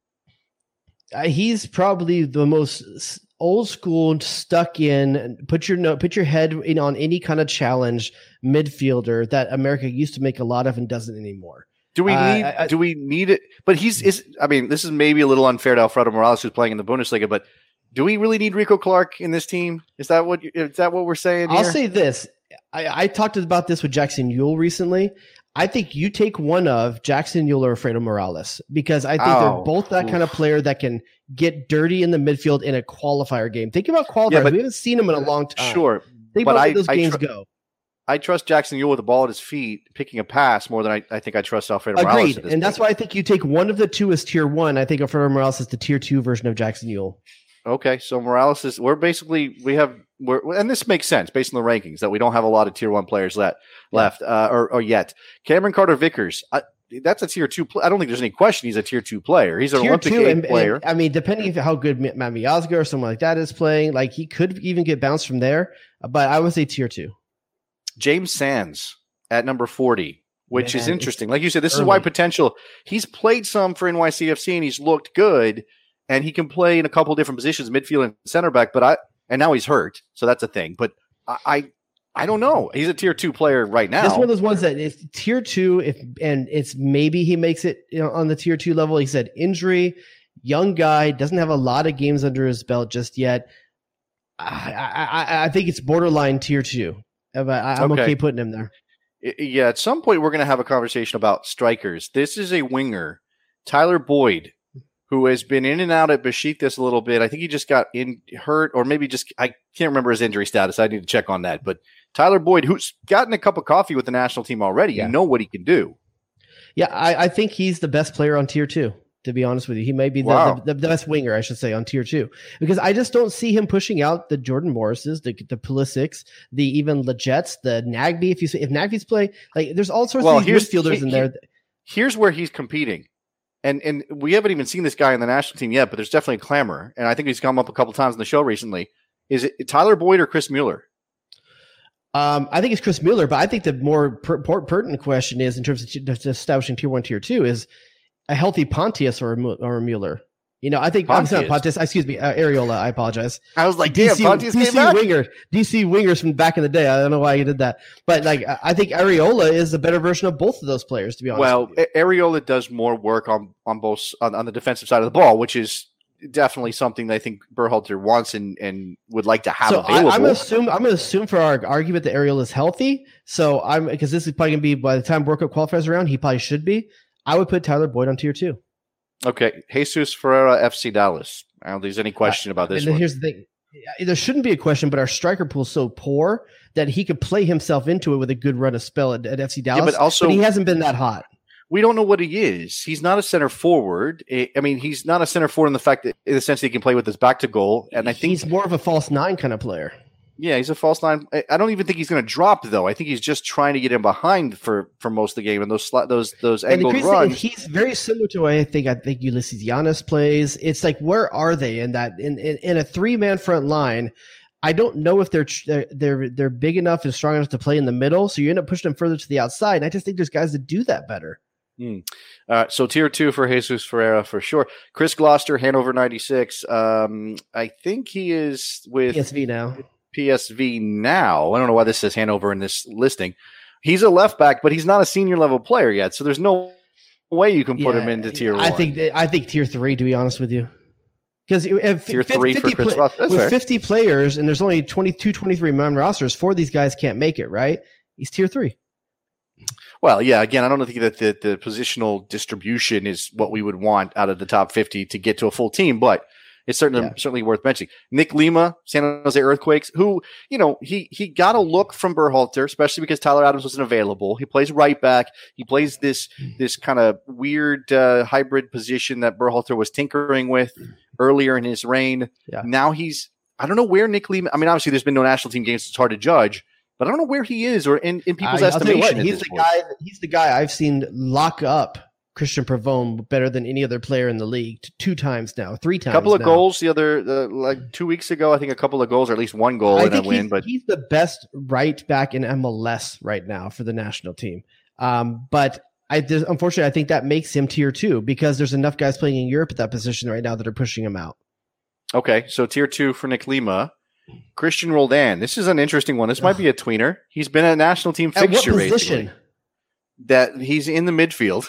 He's probably the most old school, stuck in, put your head in on any kind of challenge midfielder that America used to make a lot of and doesn't anymore. Do we need it? But this is maybe a little unfair to Alfredo Morales, who's playing in the Bundesliga, but do we really need Rico Clark in this team? Is that what we're saying here? I'll say this. I talked about this with Jackson Yueill recently. I think you take one of Jackson Yueill or Alfredo Morales because I think they're both that kind of player that can get dirty in the midfield in a qualifier game. Think about qualifiers. We haven't seen them in a long time. Sure. Think about how those games go. I trust Jackson Yueill with the ball at his feet, picking a pass more than I think I trust Alfredo Morales. Agreed. And that's why I think you take one of the two as tier 1. I think Alfredo Morales is the tier 2 version of Jackson Yueill. Okay. So Morales is, and this makes sense based on the rankings that we don't have a lot of tier 1 players left or yet. Cameron Carter-Vickers. That's a tier 2. I don't think there's any question he's a tier 2 player. He's an Olympic player. And, I mean, depending on how good Matt Miazga or someone like that is playing, like he could even get bounced from there. But I would say tier 2. James Sands at number 40, which is interesting. Like you said, this is why potential. He's played some for NYCFC and he's looked good, and he can play in a couple different positions, midfield and center back. And now he's hurt, so that's a thing. But I don't know. He's a tier 2 player right now. It's one of those ones that is tier 2, it's maybe he makes it on the tier 2 level. He said injury, young guy, doesn't have a lot of games under his belt just yet. I think it's borderline tier 2. I'm okay putting him there. Yeah, at some point we're going to have a conversation about strikers. This is a winger, Tyler Boyd, who has been in and out at Besiktas a little bit. I think he just got hurt, or maybe I can't remember his injury status. I need to check on that. But Tyler Boyd, who's gotten a cup of coffee with the national team already, you know what he can do. Yeah, I think he's the best player on tier 2. To be honest with you, he may be the best winger, I should say, on tier 2, because I just don't see him pushing out the Jordan Morrises, the Pulisics, the even Legetts, the Nagby. If Nagby's play, like there's all sorts of midfielders in there. Here's where he's competing, and we haven't even seen this guy in the national team yet, but there's definitely a clamor, and I think he's come up a couple times in the show recently. Is it Tyler Boyd or Chris Mueller? I think it's Chris Mueller, but I think the more pertinent question is, in terms of establishing tier 1, tier 2, is a healthy Pontius or a Mueller. You know, I think Pontius. I'm not Pontius. Excuse me, Areola. I apologize. I was like, damn, Pontius came back? DC wingers from back in the day. I don't know why you did that, but like, I think Areola is the better version of both of those players. To be honest, well, Areola does more work on the defensive side of the ball, which is definitely something that I think Berhalter wants and would like to have available. I'm going to assume for our argument that Areola is healthy. So because this is probably going to be by the time World Cup qualifiers around, he probably should be. I would put Tyler Boyd on tier 2. Okay. Jesus Ferreira, FC Dallas. I don't think there's any question about this one. Here's the thing. There shouldn't be a question, but our striker pool is so poor that he could play himself into it with a good run of spell at FC Dallas. Yeah, but he hasn't been that hot. We don't know what he is. He's not a center forward. I mean, he's not a center forward in the sense that he can play with his back to goal. And I think he's more of a false 9 kind of player. Yeah, he's a false 9. I don't even think he's going to drop, though. I think he's just trying to get him behind for most of the game, and those angled runs. He's very similar to I think Ulysses Giannis plays. It's like, where are they in that in a 3-man front line? I don't know if they're big enough and strong enough to play in the middle, so you end up pushing them further to the outside. And I just think there's guys that do that better. So tier 2 for Jesus Ferreira for sure. Chris Gloucester, Hanover 96. I think he is with PSV now. I don't know why this says Hanover in this listing. He's a left back, but he's not a senior level player yet, so there's no way you can put him into tier 1. I think tier 3, to be honest with you. Because tier 3 for Chris Gloucester. With 50 players and there's only 23 man rosters, 4 of these guys can't make it, right? He's tier 3. Well, yeah, again, I don't think that the positional distribution is what we would want out of the top 50 to get to a full team, but it's certainly worth mentioning. Nick Lima, San Jose Earthquakes, who, you know, he got a look from Berhalter, especially because Tyler Adams wasn't available. He plays right back. He plays this kind of weird hybrid position that Berhalter was tinkering with earlier in his reign. Yeah. Now I don't know where Nick Lima, I mean, obviously there's been no national team games, so it's hard to judge, but I don't know where he is or in people's estimation. He's the guy I've seen lock up Christian Pavone better than any other player in the league 3 times now. A couple of goals like 2 weeks ago, I think a couple of goals or at least one goal in a win. But he's the best right back in MLS right now for the national team. But unfortunately, I think that makes him tier 2 because there's enough guys playing in Europe at that position right now that are pushing him out. Okay, so tier 2 for Nick Lima. Christian Roldan. This is an interesting one. This might be a tweener. He's been a national team fixture. At what position? Basically. That he's in the midfield.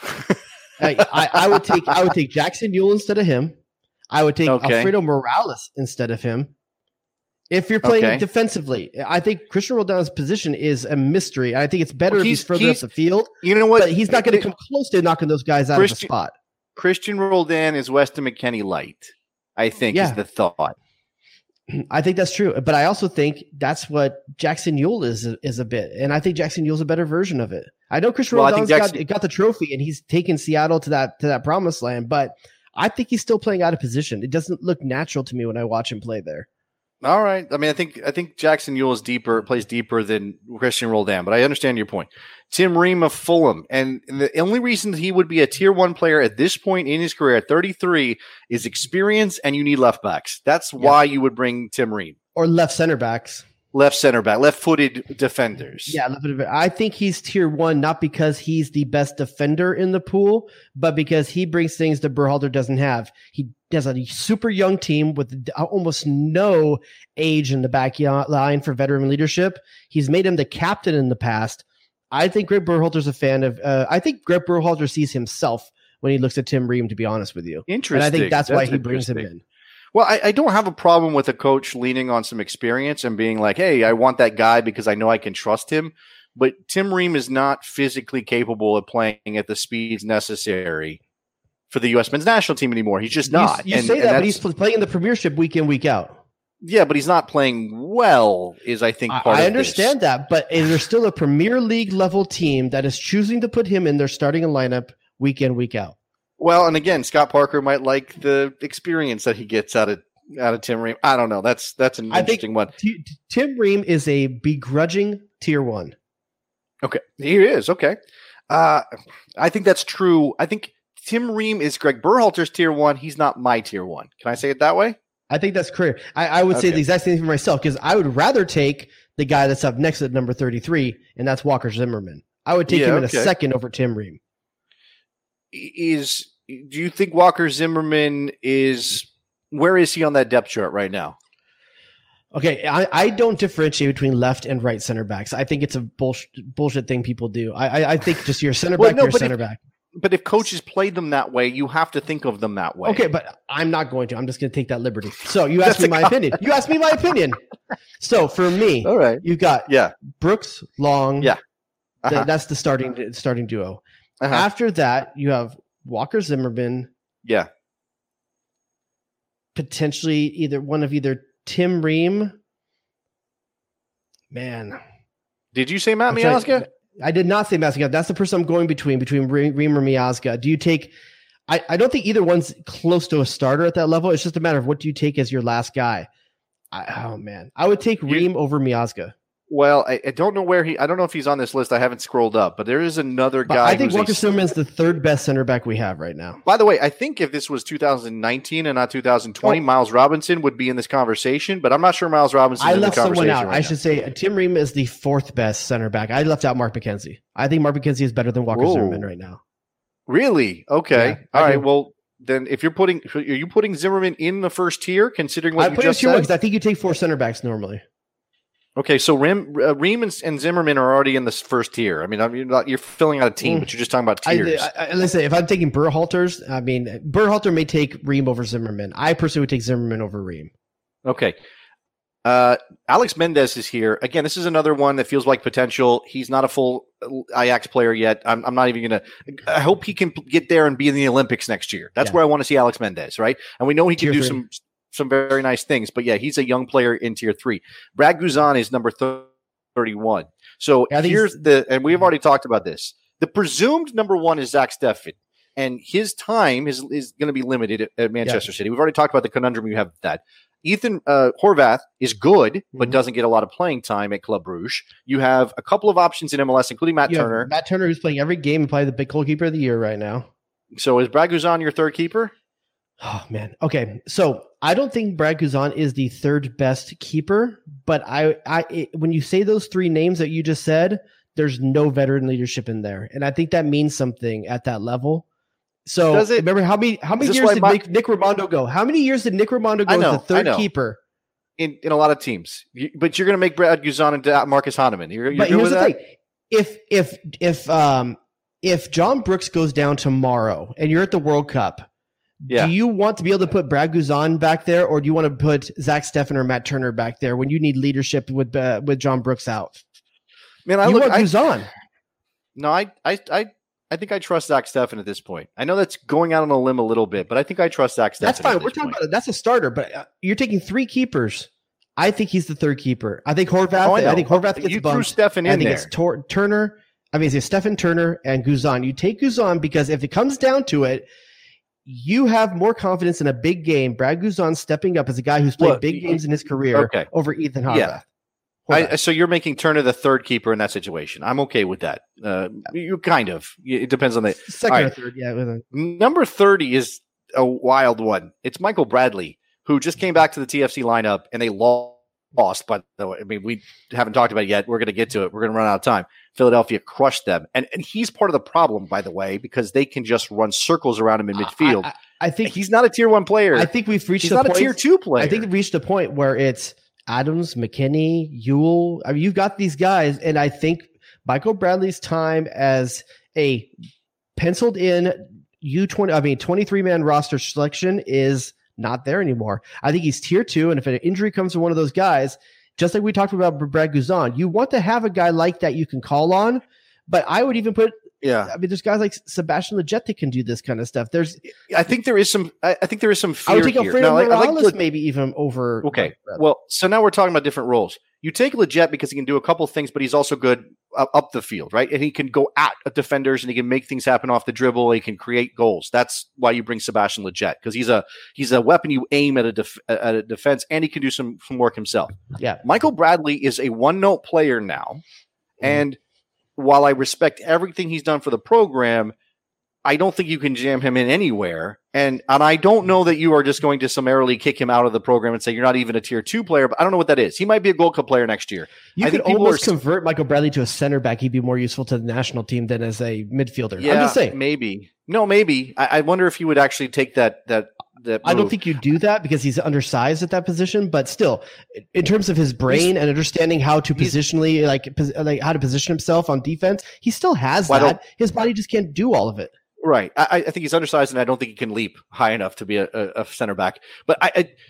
I would take Jackson Yueill instead of him. I would take Alfredo Morales instead of him. If you're playing defensively, I think Christian Roldan's position is a mystery. I think it's better if he's further up the field. You know what? But he's not going to come close to knocking those guys out of the spot. Christian Roldan is Weston McKennie light, I think, is the thought. I think that's true, but I also think that's what Jackson Yueill is a bit, and I think Jackson Yueill's a better version of it. I know Chris Roldan's got the trophy, and he's taken Seattle to that promised land, but I think he's still playing out of position. It doesn't look natural to me when I watch him play there. All right. I mean, I think Jackson Yueill plays deeper than Christian Roldan, but I understand your point. Tim Ream of Fulham, and the only reason he would be a tier 1 player at this point in his career at 33 is experience, and you need left backs. That's why you would bring Tim Ream. Or left center backs. Left center back, left-footed defenders. Yeah, I think he's tier 1, not because he's the best defender in the pool, but because he brings things that Berhalter doesn't have. He has a super young team with almost no age in the back line for veteran leadership. He's made him the captain in the past. I think Greg Berhalter's a fan of. I think Greg Berhalter sees himself when he looks at Tim Ream. To be honest with you, interesting. And I think that's why he brings him in. Well, I don't have a problem with a coach leaning on some experience and being like, hey, I want that guy because I know I can trust him. But Tim Ream is not physically capable of playing at the speeds necessary for the U.S. men's national team anymore. He's just not. You say that, but he's playing in the Premiership week in, week out. Yeah, but he's not playing well, is I think part of I understand that, but there's still a Premier League level team that is choosing to put him in their starting lineup week in, week out. Well, and again, Scott Parker might like the experience that he gets out of Tim Ream. I don't know. That's an interesting one. Tim Ream is a begrudging tier 1. Okay, he is. Okay. I think that's true. I think Tim Ream is Greg Berhalter's tier 1. He's not my tier 1. Can I say it that way? I think that's clear. I would say the exact same thing for myself, because I would rather take the guy that's up next at number 33, and that's Walker Zimmerman. I would take him in a second over Tim Ream. Do you think Walker Zimmerman where is he on that depth chart right now? Okay, I don't differentiate between left and right center backs. I think it's a bullshit thing people do. I think just you're center back, center back. But if coaches play them that way, you have to think of them that way. Okay, but I'm not going to. I'm just going to take that liberty. So you asked me my opinion. You asked me my opinion. So for me, all right, you've got Brooks, Long. Yeah. That's the starting duo. After that, you have Walker Zimmerman. Yeah. Potentially either Tim Ream. Man. Did you say Matt Miazga? I did not say Miazga. That's the person I'm going between Ream or Miazga. Do you take I don't think either one's close to a starter at that level. It's just a matter of what do you take as your last guy. I would take Ream over Miazga. Well, I don't know I don't know if he's on this list. I haven't scrolled up, but there is another guy. I think Walker Zimmerman's the third best center back we have right now. By the way, I think if this was 2019 and not 2020, Miles Robinson would be in this conversation, but I'm not sure Miles Robinson is in the conversation. I left someone out. I should say Tim Ream is the fourth best center back. I left out Mark McKenzie. I think Mark McKenzie is better than Walker Zimmerman right now. Really? Okay. Yeah, all right. Well, then if are you putting Zimmerman in the first tier, considering what you just said? Because I think you take 4 center backs normally. Okay, so Ream and Zimmerman are already in this first tier. I mean, you're filling out a team, but you're just talking about tiers. Listen, if I'm taking Berhalter's, Berhalter may take Ream over Zimmerman. I personally would take Zimmerman over Ream. Okay. Alex Mendez is here. Again, this is another one that feels like potential. He's not a full Ajax player yet. I'm not even going to – I hope he can get there and be in the Olympics next year. That's where I want to see Alex Mendez, right? And we know he can do some very nice things. But, yeah, he's a young player in Tier 3. Brad Guzan is number 31. So here's and we've already talked about this. The presumed number 1 is Zach Steffen, and his time is going to be limited at Manchester City. We've already talked about the conundrum you have with that. Ethan Horvath is good, but doesn't get a lot of playing time at Club Brugge. You have a couple of options in MLS, including Matt Turner. Matt Turner, who's playing every game and probably the big goalkeeper of the year right now. So is Brad Guzan your third keeper? Oh, man. Okay, so I don't think Brad Guzan is the third best keeper, but when you say those 3 names that you just said, there's no veteran leadership in there. And I think that means something at that level. So remember how many years did Nick Rimando go? How many years did Nick Rimando go as the third keeper? In a lot of teams. But you're going to make Brad Guzan and Marcus Hahnemann. You're good with that? Thing. If John Brooks goes down tomorrow and you're at the World Cup, do you want to be able to put Brad Guzan back there, or do you want to put Zach Steffen or Matt Turner back there when you need leadership with John Brooks out? Man, want Guzan. No, I think I trust Zach Steffen at this point. I know that's going out on a limb a little bit, but I think I trust Zach Steffen. That's fine. We're talking about it. That's a starter, but you're taking 3 keepers. I think he's the third keeper. I think Horvath. I think Horvath gets bumped. Threw Steffen in I think there. It's Turner. I mean, it's Steffen, Turner, and Guzan. You take Guzan because if it comes down to it, you have more confidence in a big game. Brad Guzan stepping up as a guy who's played big games in his career over Ethan Horvath. Yeah. So you're making Turner the third keeper in that situation. I'm okay with that. You kind of. It depends on the second or third. Yeah. Number 30 is a wild one. It's Michael Bradley, who just came back to the TFC lineup, and they lost. But I mean, we haven't talked about it yet. We're going to get to it. We're going to run out of time. Philadelphia crushed them, and he's part of the problem, by the way, because they can just run circles around him in midfield. I think he's not a tier 1 player. I think we've reached. He's not a tier 2 player. I think we've reached a point where it's Adams, McKinney, Ewell. I mean, you've got these guys, and I think Michael Bradley's time as a penciled in 23-man roster selection is not there anymore. I think he's tier 2, and if an injury comes to one of those guys, just like we talked about Brad Guzan, you want to have a guy like that you can call on. But I would even put Yeah, I mean, there's guys like Sebastian Lletget that can do this kind of stuff. I think there is some. I think there is some fear I would take here. Alfredo Now, Morales maybe even over. Okay, well, so now we're talking about different roles. You take Lletget because he can do a couple things, but he's also good up the field, right? And he can go at defenders and he can make things happen off the dribble. He can create goals. That's why you bring Sebastian Lletget, because he's a weapon you aim at a defense, and he can do some work himself. Yeah, Michael Bradley is a one-note player now, and while I respect everything he's done for the program, I don't think you can jam him in anywhere. And I don't know that you are just going to summarily kick him out of the program and say you're not even a tier 2 player, but I don't know what that is. He might be a Gold Cup player next year. You could almost convert Michael Bradley to a center back. He'd be more useful to the national team than as a midfielder. Yeah, I'm just saying. Maybe. No, maybe. I wonder if he would actually take that I don't think you do that because he's undersized at that position, but still, in terms of his brain and understanding how to positionally, like how to position himself on defense, he still has that. His body just can't do all of it. Right. I think he's undersized, and I don't think he can leap high enough to be a center back. But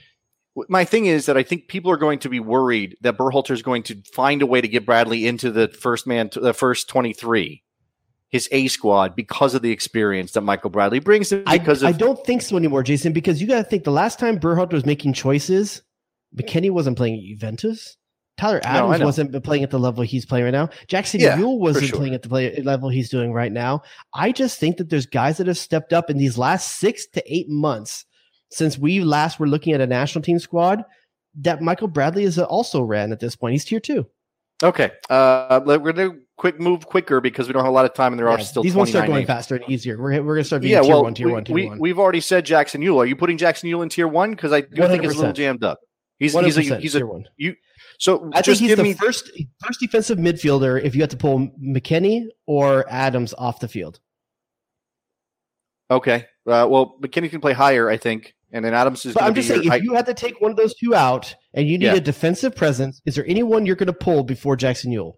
my thing is that I think people are going to be worried that Berhalter is going to find a way to get Bradley into the first 23. His A squad because of the experience that Michael Bradley brings. I don't think so anymore, Jason, because you got to think the last time Berhalter was making choices, McKennie wasn't playing at Juventus. Tyler Adams wasn't playing at the level he's playing right now. Jackson Yueill wasn't playing at the level he's doing right now. I just think that there's guys that have stepped up in these last 6 to 8 months since we last were looking at a national team squad that Michael Bradley is also ran at this point. He's tier 2. Okay. We're going to move quicker because we don't have a lot of time and there are still 29 these ones start going names. faster and easier. We're going to start being tier one. We've already said Jackson Yueill. Are you putting Jackson Yueill in tier 1? Because I do think it's a little jammed up. He's a tier 1. So I think he's the first defensive midfielder if you have to pull McKennie or Adams off the field. Okay. Well, McKennie can play higher, I think. And then Adams is going to be. I'm just saying, if you had to take one of those two out and you need a defensive presence, is there anyone you're going to pull before Jackson Yueill?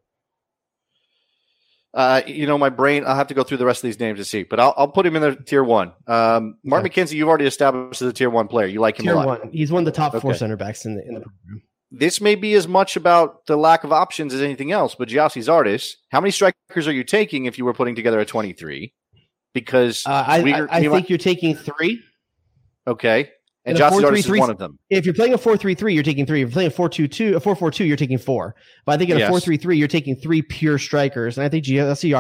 My brain, I'll have to go through the rest of these names to see, but I'll put him in the tier 1. Mark McKenzie, you've already established as a tier 1 player. You like him a lot. Tier 1. He's one of the top 4 center backs in the program. This may be as much about the lack of options as anything else, but Gyasi Zardes, how many strikers are you taking if you were putting together a 23? Because I think you're taking 3. Okay. And Gyasi Zardes is one of them. If you're playing a 4-3-3, you're taking 3. If you're playing a 4-4-2, you're taking 4. But I think in a 4-3-3, you're taking 3 pure strikers. And I think Gyasi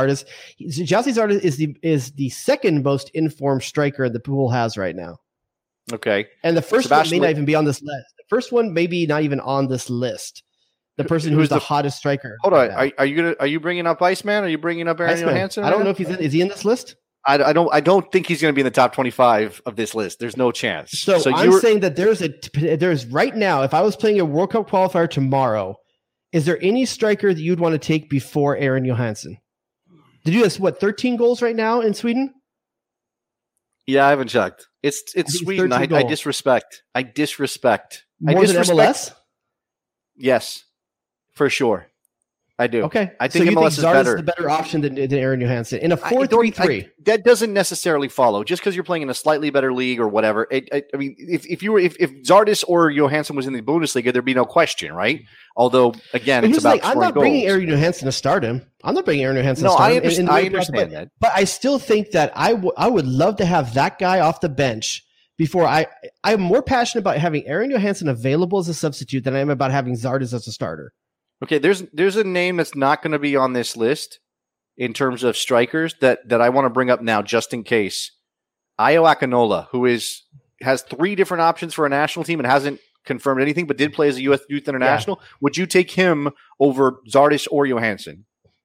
Zardes is the second most informed striker the pool has right now. Okay. And the first one may not even be on this list. The first one may be not even on this list. The person who's the hottest striker. Hold on. Are you bringing up Iceman? Are you bringing up Aaron Johansson? I don't know if is he in this list? I don't think he's going to be in the top 25 of this list. There's no chance. So I'm saying that there's right now, if I was playing a World Cup qualifier tomorrow, is there any striker that you'd want to take before Aaron Johansson? Did you have 13 goals right now in Sweden? Yeah, I haven't checked. It's Sweden. I disrespect. More than MLS? Yes, for sure. I do. Okay. I think so MLS is better. The better option than Aaron Johansson in a 4-3-3. That doesn't necessarily follow just because you're playing in a slightly better league or whatever. I mean, if Zardes or Johansson was in the Bundesliga, there'd be no question, right? Although again, it's about I'm not bringing Aaron Johansson to start him. I'm not bringing Aaron Johansson to start him. I understand that. But I still think that I would love to have that guy off the bench before I'm more passionate about having Aaron Johansson available as a substitute than I am about having Zardes as a starter. Okay, there's a name that's not going to be on this list in terms of strikers that I want to bring up now just in case. Ayo Akinola, who has 3 different options for a national team and hasn't confirmed anything, but did play as a U.S. Youth International. Yeah. Would you take him over Zardes or Johansson?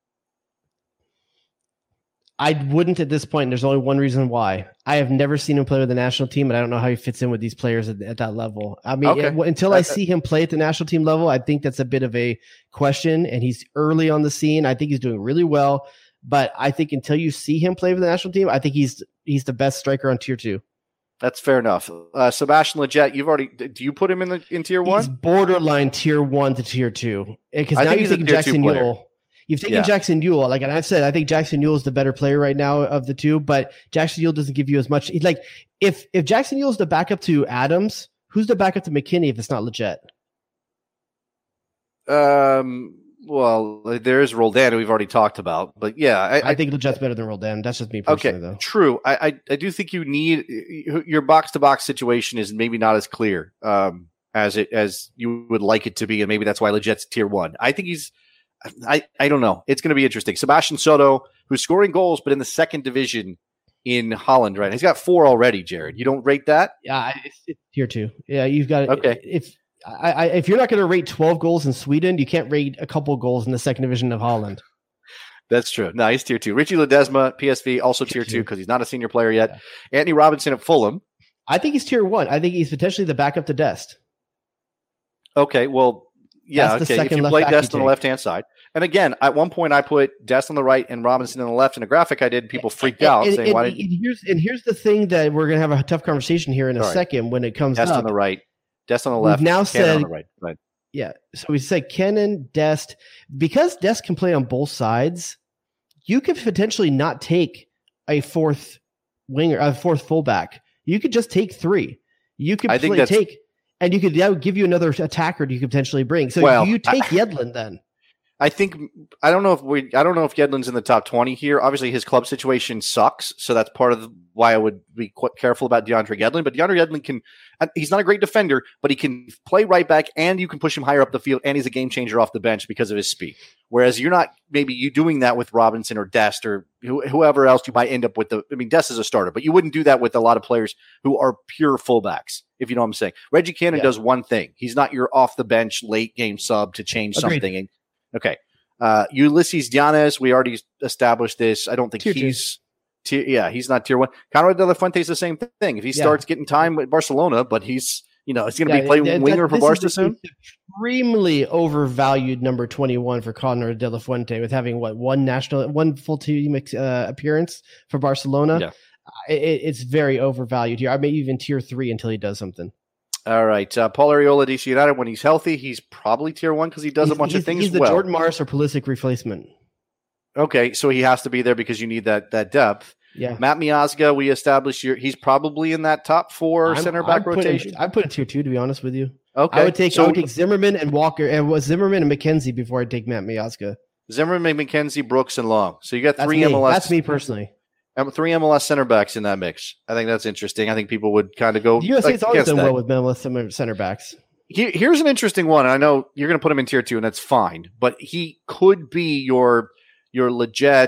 I wouldn't at this point. There's only one reason why. I have never seen him play with the national team, and I don't know how he fits in with these players at that level. I mean, until I see him play at the national team level, I think that's a bit of a question, and he's early on the scene. I think he's doing really well, but I think until you see him play with the national team, I think he's the best striker on tier 2. That's fair enough. Sebastian Lletget, do you put him in tier 1? He's borderline tier 1 to tier 2. Because now you're thinking Jackson Yueill. You've taken Jackson Yueill, and I've said I think Jackson Yueill is the better player right now of the two, but Jackson Yueill doesn't give you as much. Like if Jackson Yueill is the backup to Adams, who's the backup to McKennie if it's not Lletget? Well, there is Roldan, who we've already talked about, but yeah, I think Legette's better than Roldan. That's just me personally, though. True. I do think you need your box to box situation is maybe not as clear as you would like it to be, and maybe that's why Legette's tier 1. I think he's. I don't know. It's going to be interesting. Sebastian Soto, who's scoring goals, but in the second division in Holland, right? He's got 4 already. Jared, you don't rate that? Yeah, it's tier 2. Yeah, you've got okay. If you're not going to rate 12 goals in Sweden, you can't rate a couple goals in the second division of Holland. That's true. No, he's tier 2. Richie Ledesma, PSV, also tier 2 because he's not a senior player yet. Yeah. Anthony Robinson at Fulham. I think he's tier 1. I think he's potentially the backup to Dest. Okay, well, yeah, okay. If you play Dest on the left-hand side. And again, at one point I put Dest on the right and Robinson on the left in a graphic I did. People freaked out saying, "Why?" Here's the thing that we're going to have a tough conversation here in a second when it comes Dest up. on the right. Dest on the left. We've now said, on the right. Right. Yeah. So we said Kenan, Dest, because Dest can play on both sides. You could potentially not take a fourth winger, a fourth fullback. You could just take 3. You could take, and that would give you another attacker you could potentially bring. So you take Yedlin then. I don't know if Yedlin's in the top 20 here. Obviously, his club situation sucks, so that's part of why I would be quite careful about DeAndre Yedlin. But DeAndre Yedlin he's not a great defender, but he can play right back, and you can push him higher up the field, and he's a game changer off the bench because of his speed. Whereas you're not maybe doing that with Robinson or Dest or whoever else you might end up with. Dest is a starter, but you wouldn't do that with a lot of players who are pure fullbacks, if you know what I'm saying. Reggie Cannon does one thing. He's not your off the bench late game sub to change something. Okay. Ulysses Llanes, we already established this. I don't think he's not tier 1. Conrad de la Fuente is the same thing. If he starts getting time with Barcelona, but he's going to be playing winger for Barca soon. Extremely overvalued number 21 for Conrad de la Fuente with having one full team appearance for Barcelona. Yeah. It's very overvalued here. I may even tier 3 until he does something. All right. Paul Arriola, DC United, when he's healthy, he's probably tier 1 because he does a bunch of things well. He's the Jordan Morris or Pulisic replacement. Okay, so he has to be there because you need that depth. Yeah. Matt Miazga, we established he's probably in that top 4 center back rotation. I put it tier 2, to be honest with you. Okay. I would take Zimmerman and Walker, and Zimmerman and McKenzie before I take Matt Miazga. Zimmerman, McKenzie, Brooks, and Long. So you got 3 MLS. That's me personally. 3 MLS center backs in that mix. I think that's interesting. I think people would kind of go. The USA's always done well with MLS center backs. Here's an interesting one. I know you're going to put him in tier 2, and that's fine. But he could be your Leggett,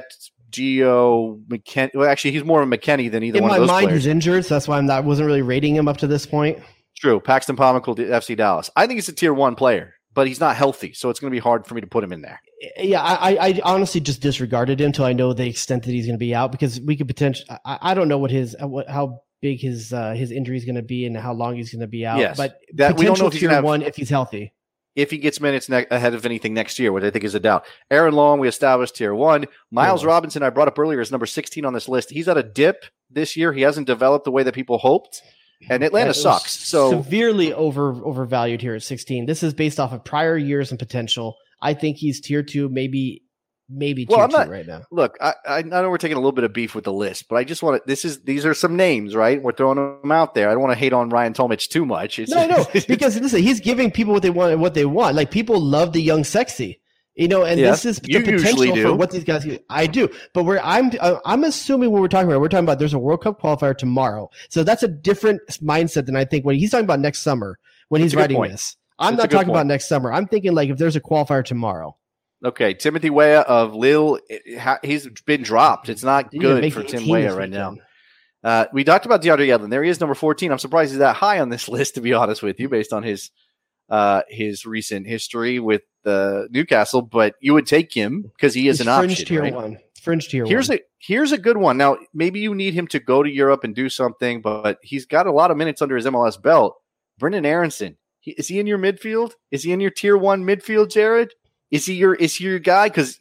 Gio, McKennie. Well, actually, he's more of a McKennie than either one of those players. In my mind, he's injured, so that's why I wasn't really rating him up to this point. True. Paxton Pomykal, FC Dallas. I think he's a tier 1 player, but he's not healthy, so it's going to be hard for me to put him in there. Yeah, I honestly just disregarded him until I know the extent that he's going to be out because we could potentially. I don't know how big his injury is going to be and how long he's going to be out. Yes, but we don't know if he's tier 1 if he's healthy. If he gets minutes ahead of anything next year, which I think is a doubt. Aaron Long, we established tier 1. Miles Robinson, I brought up earlier, is number 16 on this list. He's at a dip this year. He hasn't developed the way that people hoped. And Atlanta sucks. So severely overvalued here at 16. This is based off of prior years and potential. I think he's tier 2, maybe tier 2 right now. Look, I know we're taking a little bit of beef with the list, but I just want to. These are some names, right? We're throwing them out there. I don't want to hate on Ryan Tomic too much. No, because listen, he's giving people what they want and what they want. Like people love the young sexy, and this is the potential for what these guys. I do, but I'm assuming what we're talking about. There's a World Cup qualifier tomorrow, so that's a different mindset than I think when he's talking about next summer when he's writing this. I'm not talking about next summer. I'm thinking like if there's a qualifier tomorrow. Okay, Timothy Weah of Lille, he's been dropped. It's not good for Tim Weah right now. We talked about DeAndre Yedlin. There he is, number 14. I'm surprised he's that high on this list, to be honest with you, based on his recent history with Newcastle. But you would take him because he is an option. Fringe tier 1. Here's a good one. Now, maybe you need him to go to Europe and do something, but he's got a lot of minutes under his MLS belt. Brendan Aronson. Is he in your midfield? Is he in your tier 1 midfield, Jared? Is he your guy? Because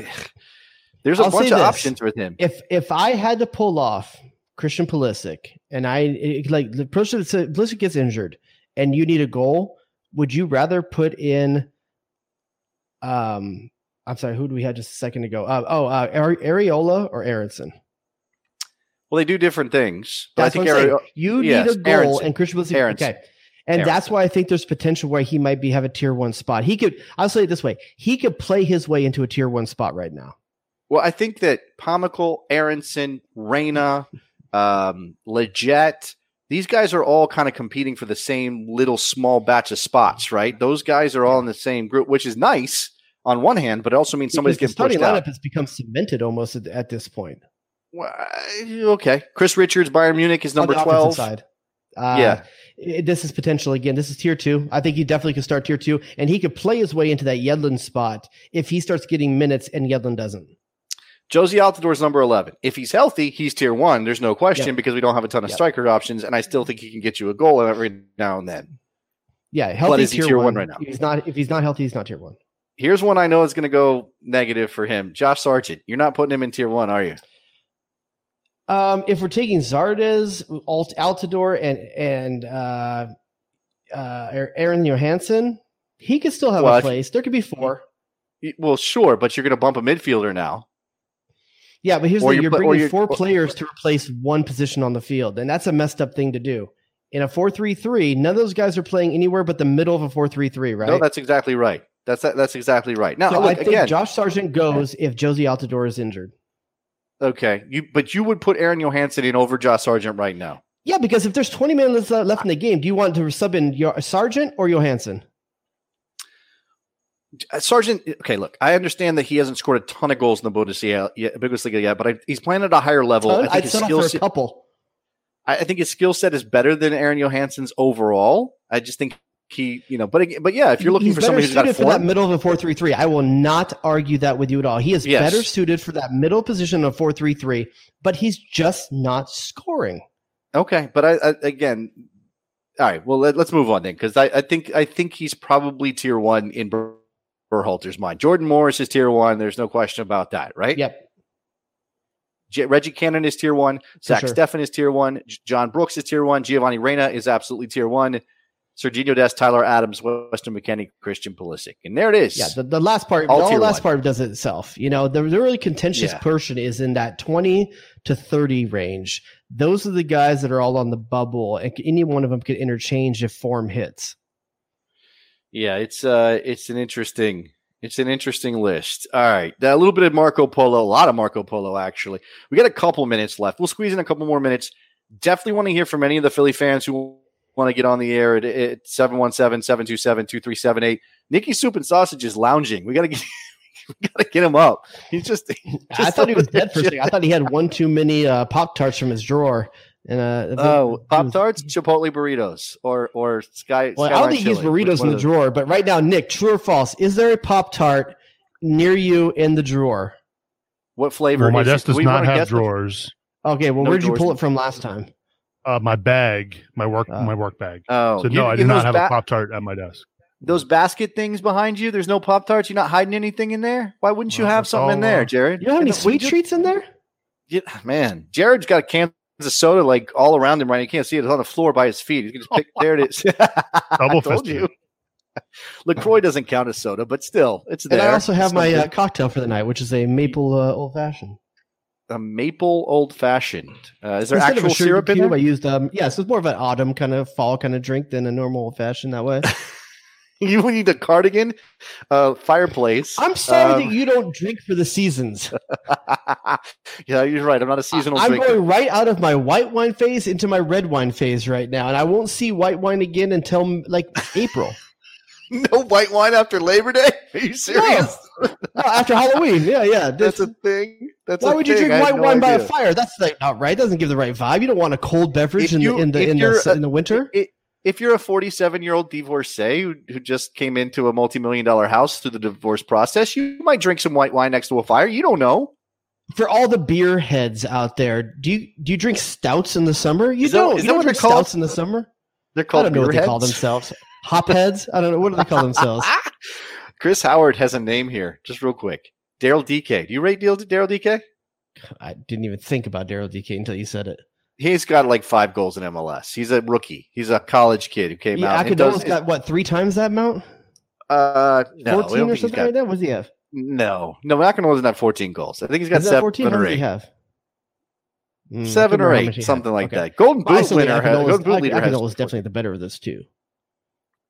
there's a bunch of options with him. If I had to pull off Christian Pulisic and Pulisic gets injured and you need a goal, would you rather put in? I'm sorry, who do we have just a second ago? Areola or Aronson? Well, they do different things. But That's I think what I'm saying. You need a goal, Aronson. And Christian Pulisic. Aronson. Okay. And that's why I think there's potential where he might have a tier 1 spot. I'll say it this way. He could play his way into a tier 1 spot right now. Well, I think that Pomical, Aronson, Reyna, Leggett, these guys are all kind of competing for the same little small batch of spots, right? Those guys are all in the same group, which is nice on one hand, but it also means somebody's getting pushed out. The starting lineup has become cemented almost at this point. Well, okay. Chris Richards, Bayern Munich is number 12. Side. Yeah. This is potential again. This is tier 2. I think he definitely could start tier 2, and he could play his way into that Yedlin spot if he starts getting minutes and Yedlin doesn't. Josie Altidore is number 11. If he's healthy, he's tier 1. There's no question because we don't have a ton of striker options, and I still think he can get you a goal every now and then. Yeah, healthy but is he tier 1 right now? If he's not healthy, he's not tier 1. Here's one I know is going to go negative for him. Josh Sargent. You're not putting him in tier 1, are you? If we're taking Zardes, Altidore, and Aaron Johansson, he could still have a place. There could be 4. Well, sure, but you're going to bump a midfielder now. Yeah, but here's the thing. You're bringing 4 players to replace one position on the field, and that's a messed up thing to do. In a 4-3-3, none of those guys are playing anywhere but the middle of a 4-3-3, right? No, that's exactly right. That's exactly right. Now, so look, I think again, Josh Sargent goes if Josie Altidore is injured. Okay, but you would put Aaron Johansson in over Josh Sargent right now. Yeah, because if there's 20 minutes left in the game, do you want to sub in Sargent or Johansson? Sargent, okay, look, I understand that he hasn't scored a ton of goals in the Bundesliga yet, but he's playing at a higher level. I'd settle for a couple. I think his skill set is better than Aaron Johansson's overall. I just think he, but yeah, if you're looking for somebody who's got for that middle of a 4-3-3, I will not argue that with you at all. He is better suited for that middle position of 4-3-3, but he's just not scoring. Okay, but I again, all right. Well, let's move on then, because I think he's probably tier 1 in Berhalter's mind. Jordan Morris is tier 1. There's no question about that, right? Yep. Reggie Cannon is tier 1. Zach Steffen is tier 1. John Brooks is tier 1. Giovanni Reyna is absolutely tier 1. Serginho Dest, Tyler Adams, Weston McKennie, Christian Pulisic. And there it is. Yeah, the last part, the last part does it itself. The really contentious portion is in that 20 to 30 range. Those are the guys that are all on the bubble, and any one of them could interchange if form hits. Yeah, it's an interesting list. All right, a little bit of Marco Polo, a lot of Marco Polo actually. We got a couple minutes left. We'll squeeze in a couple more minutes. Definitely want to hear from any of the Philly fans who want to get on the air at 717-727-2378. Nicky Soup and Sausage is lounging. We got to get him up. He's just I thought he was dead for a second. I thought he had one too many Pop-Tarts from his drawer. And Pop-Tarts, Chipotle burritos, or Sky. Well, I don't think he's burritos in the drawer, but right now, Nick, true or false? Is there a Pop-Tart near you in the drawer? What flavor? Well, my desk does not have drawers. Okay, well, where'd you pull it from last time? My bag, my work bag. Oh, so no, I do not have a Pop-Tart at my desk. Those basket things behind you, there's no Pop-Tarts? You're not hiding anything in there? Why wouldn't you have something in there, Jared? You don't have any sweet treats in there? Yeah, man, Jared's got a can of soda like all around him right now. You can't see it. It's on the floor by his feet. You can just pick. There it is. Double fisted. LaCroix doesn't count as soda, but still, it's there. And I also have my cocktail for the night, which is a maple old fashioned. A maple old fashioned. Is there actual syrup in there? I used so it's more of an autumn kind of fall kind of drink than a normal old fashioned that way. You need a cardigan, fireplace. I'm sorry that you don't drink for the seasons. Yeah, you're right. I'm not a seasonal drinker. I'm going right out of my white wine phase into my red wine phase right now, and I won't see white wine again until like April. No white wine after Labor Day? Are you serious? No, after Halloween. Yeah. That's a thing. Why would you drink white wine by a fire? That's not right. It doesn't give the right vibe. You don't want a cold beverage in the winter. If you're a 47-year-old divorcee who just came into a multi-million-dollar house through the divorce process, you might drink some white wine next to a fire. You don't know. For all the beer heads out there, do you drink stouts in the summer? You don't drink stouts in the summer. They're called. I don't know what they call themselves. Hop heads? I don't know. What do they call themselves? Chris Howard has a name here. Just real quick. Daryl DK. Do you rate Daryl DK? I didn't even think about Daryl DK until you said it. He's got like 5 goals in MLS. He's a rookie. He's a college kid who came out. Akindola's got what, 3 times that amount? 14 or something like that? What does he have? No, Akindola's not 14 goals. I think he's got 7 or 8. What does he have? 7 or 8, something like that. Golden Boot winner. Golden Boot leader. Akindola's definitely the better of those two.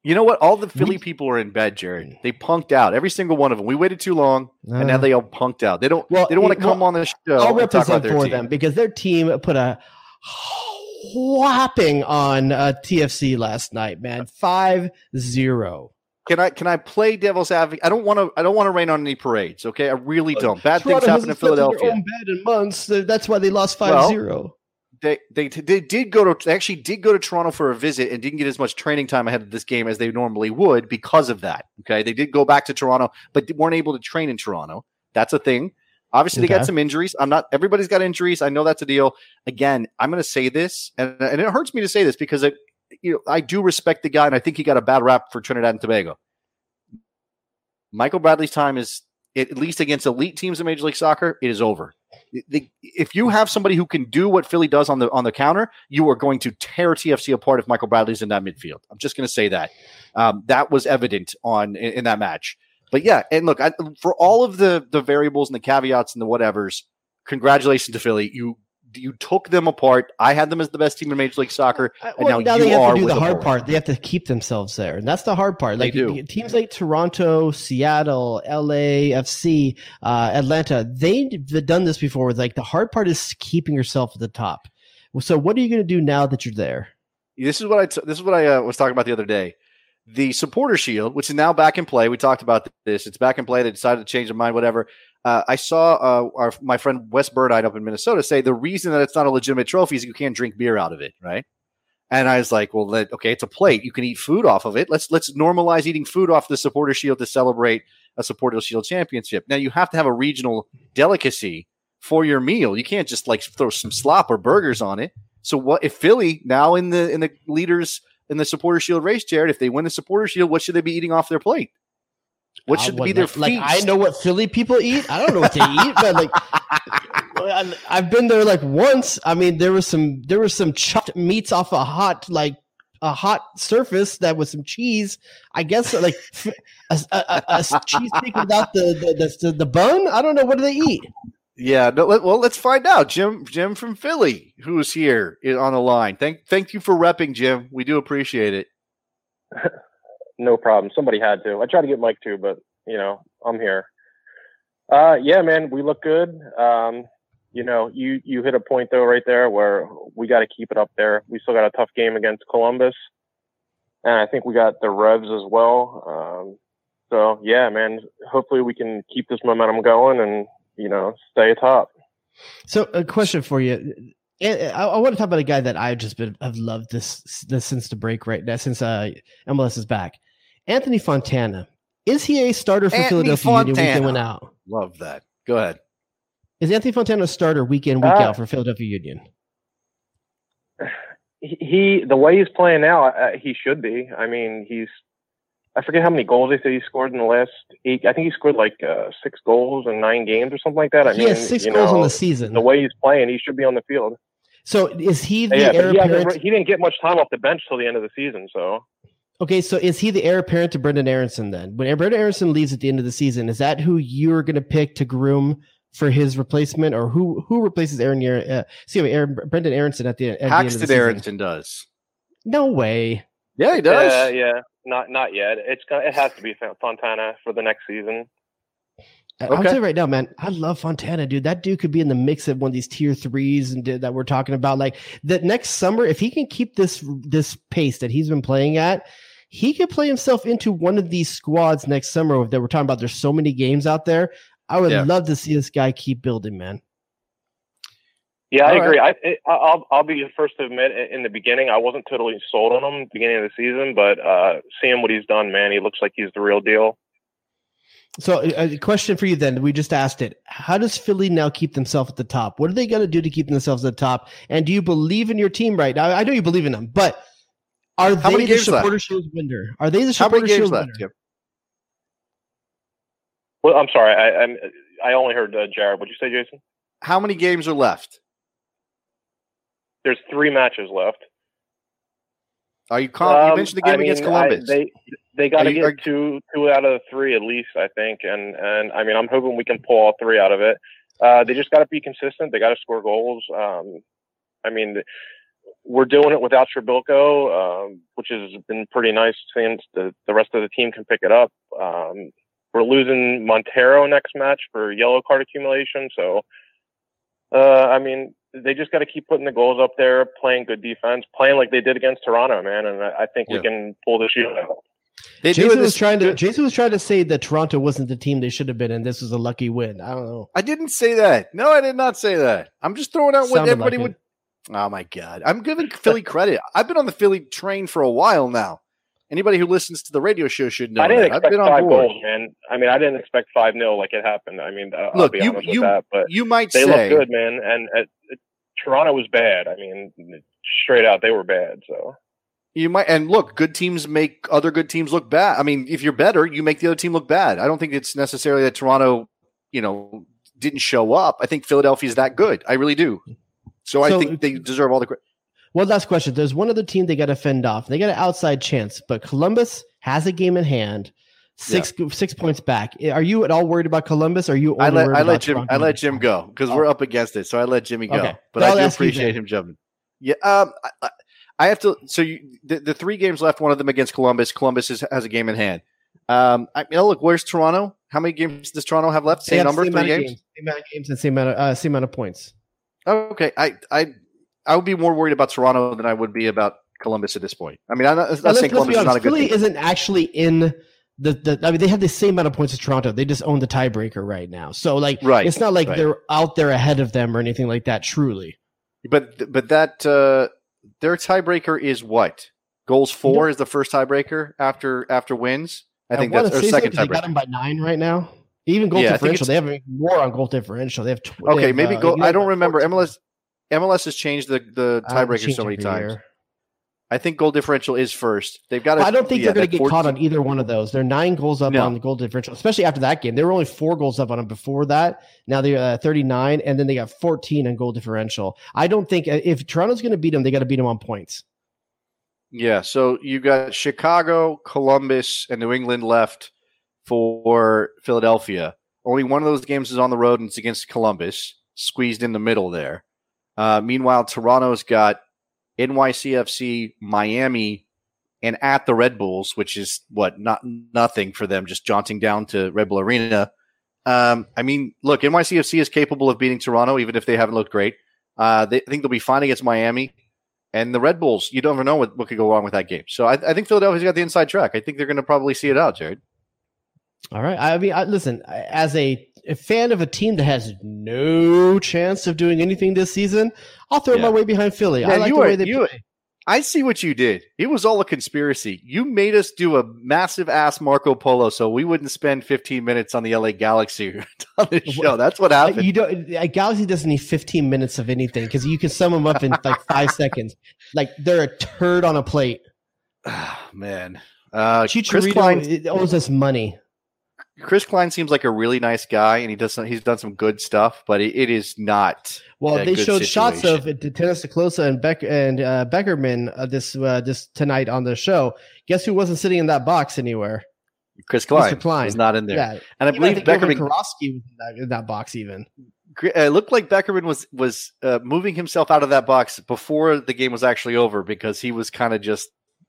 You know what? All the Philly people are in bed, Jared. They punked out. Every single one of them. We waited too long, and now they all punked out. They don't want to come on the show. I'll represent for them because their team put a whopping on TFC last night, man. 5-0. Can I play devil's advocate? I don't want to rain on any parades. Okay, I really don't. Bad things happen in Philadelphia. Their own bed in months. That's why they lost 5-0. They did go to Toronto for a visit and didn't get as much training time ahead of this game as they normally would because of that. Okay, they did go back to Toronto, but weren't able to train in Toronto. That's a thing. Obviously, they got some injuries. Everybody's got injuries. I know that's a deal. Again, I'm going to say this, and it hurts me to say this because I do respect the guy, and I think he got a bad rap for Trinidad and Tobago. Michael Bradley's time is, at least against elite teams in Major League Soccer, it is over. If you have somebody who can do what Philly does on the counter, you are going to tear TFC apart if Michael Bradley's in that midfield. I'm just going to say that. That was evident in that match. But yeah, and look, for all of the variables and the caveats and the whatevers, congratulations to Philly. You took them apart. I had them as the best team in Major League Soccer, and now they have to do the hard part. They have to keep themselves there, and that's the hard part. Like teams like Toronto, Seattle, LA, FC, Atlanta, they've done this before. With like the hard part is keeping yourself at the top. So what are you going to do now that you're there? This is what I was talking about the other day. The Supporter Shield, which is now back in play. We talked about this. It's back in play. They decided to change their mind, whatever. I saw my friend Wes Burdine up in Minnesota say the reason that it's not a legitimate trophy is you can't drink beer out of it, right? And I was like, well, okay, it's a plate. You can eat food off of it. Let's normalize eating food off the Supporter Shield to celebrate a Supporter Shield championship. Now, you have to have a regional delicacy for your meal. You can't just like throw some slop or burgers on it. So what if Philly now in the leaders in the Supporter Shield race, Jared, if they win the Supporter Shield, what should they be eating off their plate? What should be their feast? Like, I know what Philly people eat. I don't know what they eat, but like I've been there like once. I mean, there was some chopped meats off a hot surface that was some cheese. I guess like a cheesesteak without the bun. I don't know, what do they eat? Yeah, let's find out. Jim from Philly, who's here on the line. Thank you for repping, Jim. We do appreciate it. No problem. Somebody had to. I tried to get Mike too, but I'm here. Yeah, man, we look good. You hit a point though right there where we got to keep it up there. We still got a tough game against Columbus, and I think we got the Revs as well. So yeah, man, hopefully we can keep this momentum going and stay atop. So a question for you. I want to talk about a guy that I've loved this since the break right now, since MLS is back. Anthony Fontana. Is he a starter for Philadelphia Union week in, week out? Love that. Go ahead. Is Anthony Fontana a starter week in, week out for Philadelphia Union? The way he's playing now, he should be. I mean, I forget how many goals they say he scored in the last 8. I think he scored like 6 goals in 9 games or something like that. He has 6 goals on the season. The way he's playing, he should be on the field. So is he the heir apparent? He didn't get much time off the bench till the end of the season. So okay, so is he the heir apparent to Brendan Aronson then? When Brendan Aronson leaves at the end of the season, is that who you're going to pick to groom for his replacement, or who replaces Brendan Aronson at the end of the season? Paxton Aronson does. No way. Yeah, he does. Yeah. Not yet. It has to be Fontana for the next season. Okay. I'll tell you right now, man, I love Fontana, dude. That dude could be in the mix of one of these tier 3s and that we're talking about. Like that next summer, if he can keep this pace that he's been playing at, he could play himself into one of these squads next summer that we're talking about. There's so many games out there. I would love to see this guy keep building, man. Yeah, I agree. I'll be the first to admit, in the beginning, I wasn't totally sold on him at the beginning of the season, but seeing what he's done, man, he looks like he's the real deal. So a question for you then. We just asked it. How does Philly now keep themselves at the top? What are they going to do to keep themselves at the top? And do you believe in your team right now? I know you believe in them, but are they the Supporter Shield winner? Are they the Supporter Shield winner? Yep. Well, I'm sorry. I only heard Jared. What'd you say, Jason? How many games are left? There's 3 matches left. Are you you mentioned the game against Columbus. They got to get two out of the 3 at least, I think. And I mean, I'm hoping we can pull all 3 out of it. They just got to be consistent. They got to score goals. I mean, we're doing it without Trebilco, which has been pretty nice since the rest of the team can pick it up. We're losing Montero next match for yellow card accumulation. So, I mean, they just got to keep putting the goals up there, playing good defense, playing like they did against Toronto, man. And I think we can pull the shield out. Jason was trying to say that Toronto wasn't the team they should have been, and this was a lucky win. I don't know. I didn't say that. No, I did not say that. I'm just throwing out what everybody would. Oh my God! I'm giving Philly credit. I've been on the Philly train for a while now. Anybody who listens to the radio show should know. I didn't expect I've been 5 on board. goals, man. I mean, I didn't expect 5-0 like it happened. I mean, I'll be honest with that. But you might they say look good, man. And Toronto was bad. I mean, straight out, they were bad. So. You might, and look, good teams make other good teams look bad. I mean, if you're better, you make the other team look bad. I don't think it's necessarily that Toronto, didn't show up. I think Philadelphia is that good. I really do. So I think they deserve all the credit. One last question. There's one other team they got to fend off. They got an outside chance, but Columbus has a game in hand, 6 points back. Are you at all worried about Columbus? Or are you? I let Jim go because we're up against it. So I let Jimmy go, okay. But I do appreciate him jumping. Yeah. I have to. So the 3 games left. One of them against Columbus. Columbus has a game in hand. Look, where's Toronto? How many games does Toronto have left? Same number, 3 games. Same amount of games and same amount of points. Okay, I would be more worried about Toronto than I would be about Columbus at this point. I mean, I'm not saying Columbus is not a good Philly team. isn't actually in the. I mean, they have the same amount of points as Toronto. They just own the tiebreaker right now. So, it's not like they're out there ahead of them or anything like that. Truly, but that their tiebreaker is what? Goals 4 is the first tiebreaker after wins. I think that's their second tiebreaker. They got them by 9 right now. Even goal differential, they have more on goal differential. They have maybe goal. I don't remember. MLS has changed the tiebreaker so many times. I think goal differential is first. They've got. I don't think they're going to get caught on either one of those. They're 9 goals up on the goal differential, especially after that game. They were only 4 goals up on them before that. Now they're 39, and then they got 14 on goal differential. I don't think if Toronto's going to beat them, they got to beat them on points. Yeah. So you got Chicago, Columbus, and New England left for Philadelphia. Only one of those games is on the road, and it's against Columbus, squeezed in the middle there. Meanwhile, Toronto's got NYCFC, Miami, and at the Red Bulls, which is nothing for them, just jaunting down to Red Bull Arena. I mean, look, NYCFC is capable of beating Toronto, even if they haven't looked great. They think they'll be fine against Miami. And the Red Bulls, you don't ever know what could go wrong with that game. So I think Philadelphia's got the inside track. I think they're going to probably see it out, Jared. All right. I mean, listen, as a fan of a team that has no chance of doing anything this season, I'll throw my way behind Philly. I like the way they play. I see what you did. It was all a conspiracy. You made us do a massive ass Marco Polo so we wouldn't spend 15 minutes on the LA Galaxy on this show. That's what happened. Galaxy doesn't need 15 minutes of anything because you can sum them up in like 5 seconds. Like they're a turd on a plate. Oh, man. Chicharito owes us money. Chris Klein seems like a really nice guy, and he's done some good stuff, but it is not. Well, they showed shots of Tennis Closa and Beckerman this tonight on the show. Guess who wasn't sitting in that box anywhere? Chris Klein. Mr. Klein was not in there, yeah. And I believe Beckerman Karofsky was in that box even. It looked like Beckerman was moving himself out of that box before the game was actually over because he was kind of just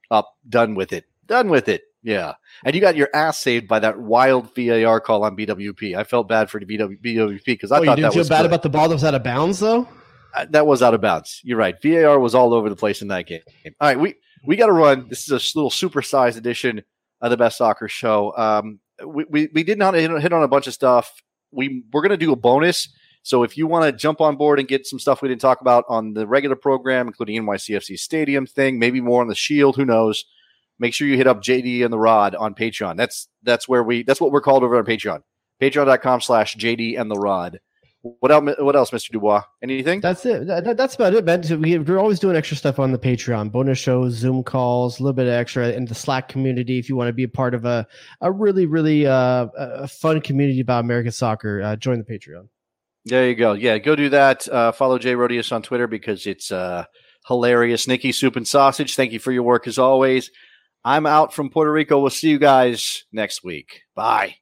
done with it. Yeah. And you got your ass saved by that wild VAR call on BWP. I felt bad for the BWP because I thought that was you didn't feel bad about the ball that was out of bounds, though? That was out of bounds. You're right. VAR was all over the place in that game. All right, we got to run. This is a little supersized edition of the Best Soccer Show. We did not hit on a bunch of stuff. We're going to do a bonus. So if you want to jump on board and get some stuff we didn't talk about on the regular program, including NYCFC Stadium thing, maybe more on the Shield, who knows? Make sure you hit up JD and the Rod on Patreon. That's what we're called over on Patreon. Patreon.com/JD and the Rod. What else, Mr. Dubois? Anything? That's it. That's about it, Ben. So we're always doing extra stuff on the Patreon, bonus shows, Zoom calls, a little bit of extra in the Slack community. If you want to be a part of a really, really a fun community about American soccer, join the Patreon. There you go. Yeah, go do that. Follow Jay Rodius on Twitter because it's hilarious. Nikki Soup and Sausage, thank you for your work as always. I'm out from Puerto Rico. We'll see you guys next week. Bye.